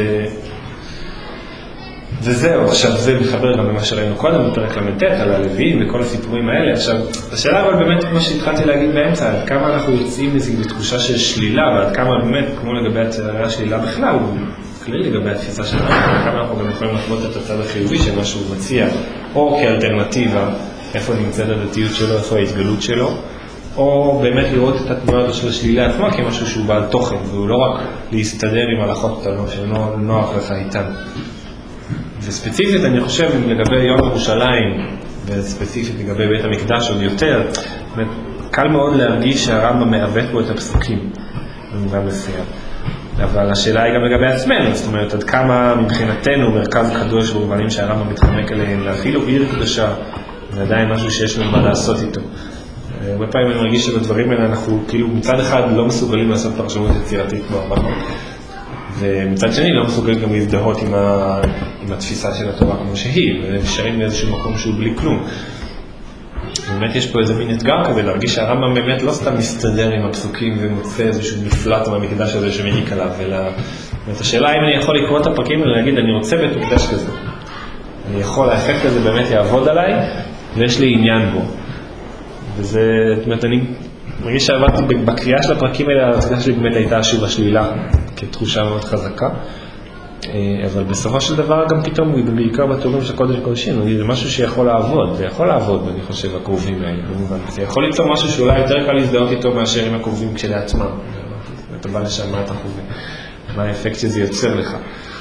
Speaker 1: וזהו, עכשיו זה מתחבר גם למה שראינו קודם, בפרק למ"ט, על הלוויים וכל הסיפורים האלה. עכשיו, השאלה אבל באמת, כמו שהתחלתי להגיד באמצע, עד כמה אנחנו יוצאים מזה בתחושה של שלילה, ועד כמה באמת, כמו לגבי השלילה בכלל, כלי לגבי התפיסה שלנו, כמה אנחנו גם יכולים לחוות את הצד החיובי של מה שהוא מציע, או כאלטרנטיבה, איפה נמצאת הדתיות שלו, איפה ההתגלות שלו, או באמת לראות את התנועה של השלילה עצמה כמשהו שהוא בעל תוכן, והוא לא רק להסתדר עם הלכות קטנות שלא נוח לך איתן. וספציפית אני חושב לגבי יום ירושלים, וספציפית לגבי בית המקדש עוד יותר, באמת, קל מאוד להרגיש שהרמב"ם מעוות בו את הפסוקים, במובן מסוים. אבל השאלה היא גם לגבי עצמנו, זאת אומרת, עד כמה מבחינתנו מרכז קדוש במובנים שהרמב"ם מתחמק עליהם, אפילו עיר קדושה, זה עדיין משהו שיש לנו מה לעשות איתו. הרבה פעמים אני מרגיש שבדברים האלה אנחנו כאילו מצד אחד לא מסוגלים לעשות פרשנות יצירתית כמו הרמב"ם, ומצד שני לא מסוגל גם להזדהות עם, ה... עם התפיסה של התורה כמו שהיא, ונשארים באיזשהו מקום שהוא בלי כלום. באמת יש פה איזה מין אתגר כזה, להרגיש שהרמב"ם באמת לא סתם מסתדר עם הפסוקים ומוצא איזשהו מפלט מהמקדש הזה שמעיק עליו, אלא ואת השאלה אם אני יכול לקרוא את הפרקים ולהגיד, אני רוצה בית מקדש כזה. אני יכול, האפקט הזה באמת יעבוד עליי, ויש לי עניין בו. וזה, זאת אומרת, אני מרגיש שעבדתי בקריאה של הפרקים האלה, התפיסה שלי באמת הייתה שוב השלילה, כתחושה מאוד חזקה. אבל בסופו של דבר גם פתאום הוא בעיקר בתורים של קודש קודשים, זה משהו שיכול לעבוד, זה יכול לעבוד, אני חושב, הקרובים האלה, במובן. זה יכול ליצור משהו שאולי יותר קל להזדהות איתו מאשר עם הקרובים כשלעצמם. אתה בא לשם, מה אתה חווה? מה האפקט שזה יוצר לך?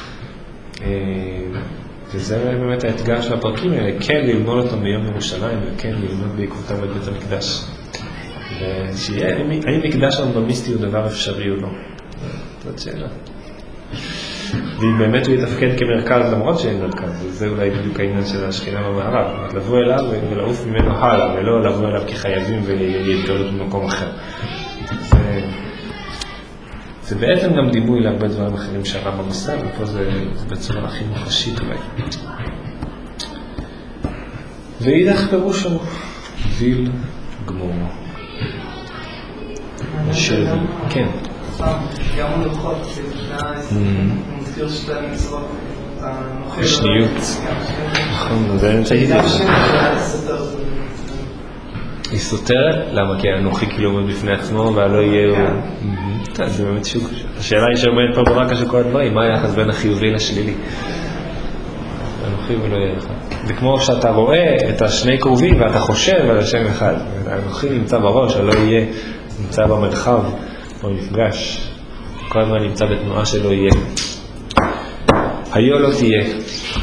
Speaker 1: וזה באמת האתגר של הפרקים האלה, כן ללמוד אותם ביום ירושלים, וכן ללמוד בעקבותם את בית המקדש. ושיהיה, האם מקדש רמב"מיסטי הוא דבר אפשרי או לא? זאת שאלה. ואם באמת הוא יתפקד כמרכז למרות שאין מרכז, וזה אולי בדיוק העניין של השכינה במערב, לבוא אליו ולעוף ממנו הלאה, ולא לבוא אליו כחייבים ולהתגלות במקום אחר. זה, זה בעצם גם דימוי להרבה דברים אחרים שהרמב"ם עושה, ופה זה, זה בצורה הכי מוחשית אולי. ואידך פירוש הוא ויל גמור. של... כן.
Speaker 2: גם הלכות, הוא מזכיר שתי מצוות,
Speaker 1: השניות. נכון, זה נמצא איתי. היא סותרת? למה? כי האנוכי כאילו עומד בפני עצמו והלא יהיה... זה באמת שוב. השאלה היא שעומדת פה ברקע של כל הדברים, מה היחס בין החיובי לשלילי? האנוכי ולא יהיה אחד. זה כמו שאתה רואה את השני קרובים ואתה חושב על השם אחד. האנוכי נמצא בראש, הלא יהיה נמצא במרחב. או נפגש, כל הזמן נמצא בתנועה שלא יהיה. היו לא תהיה.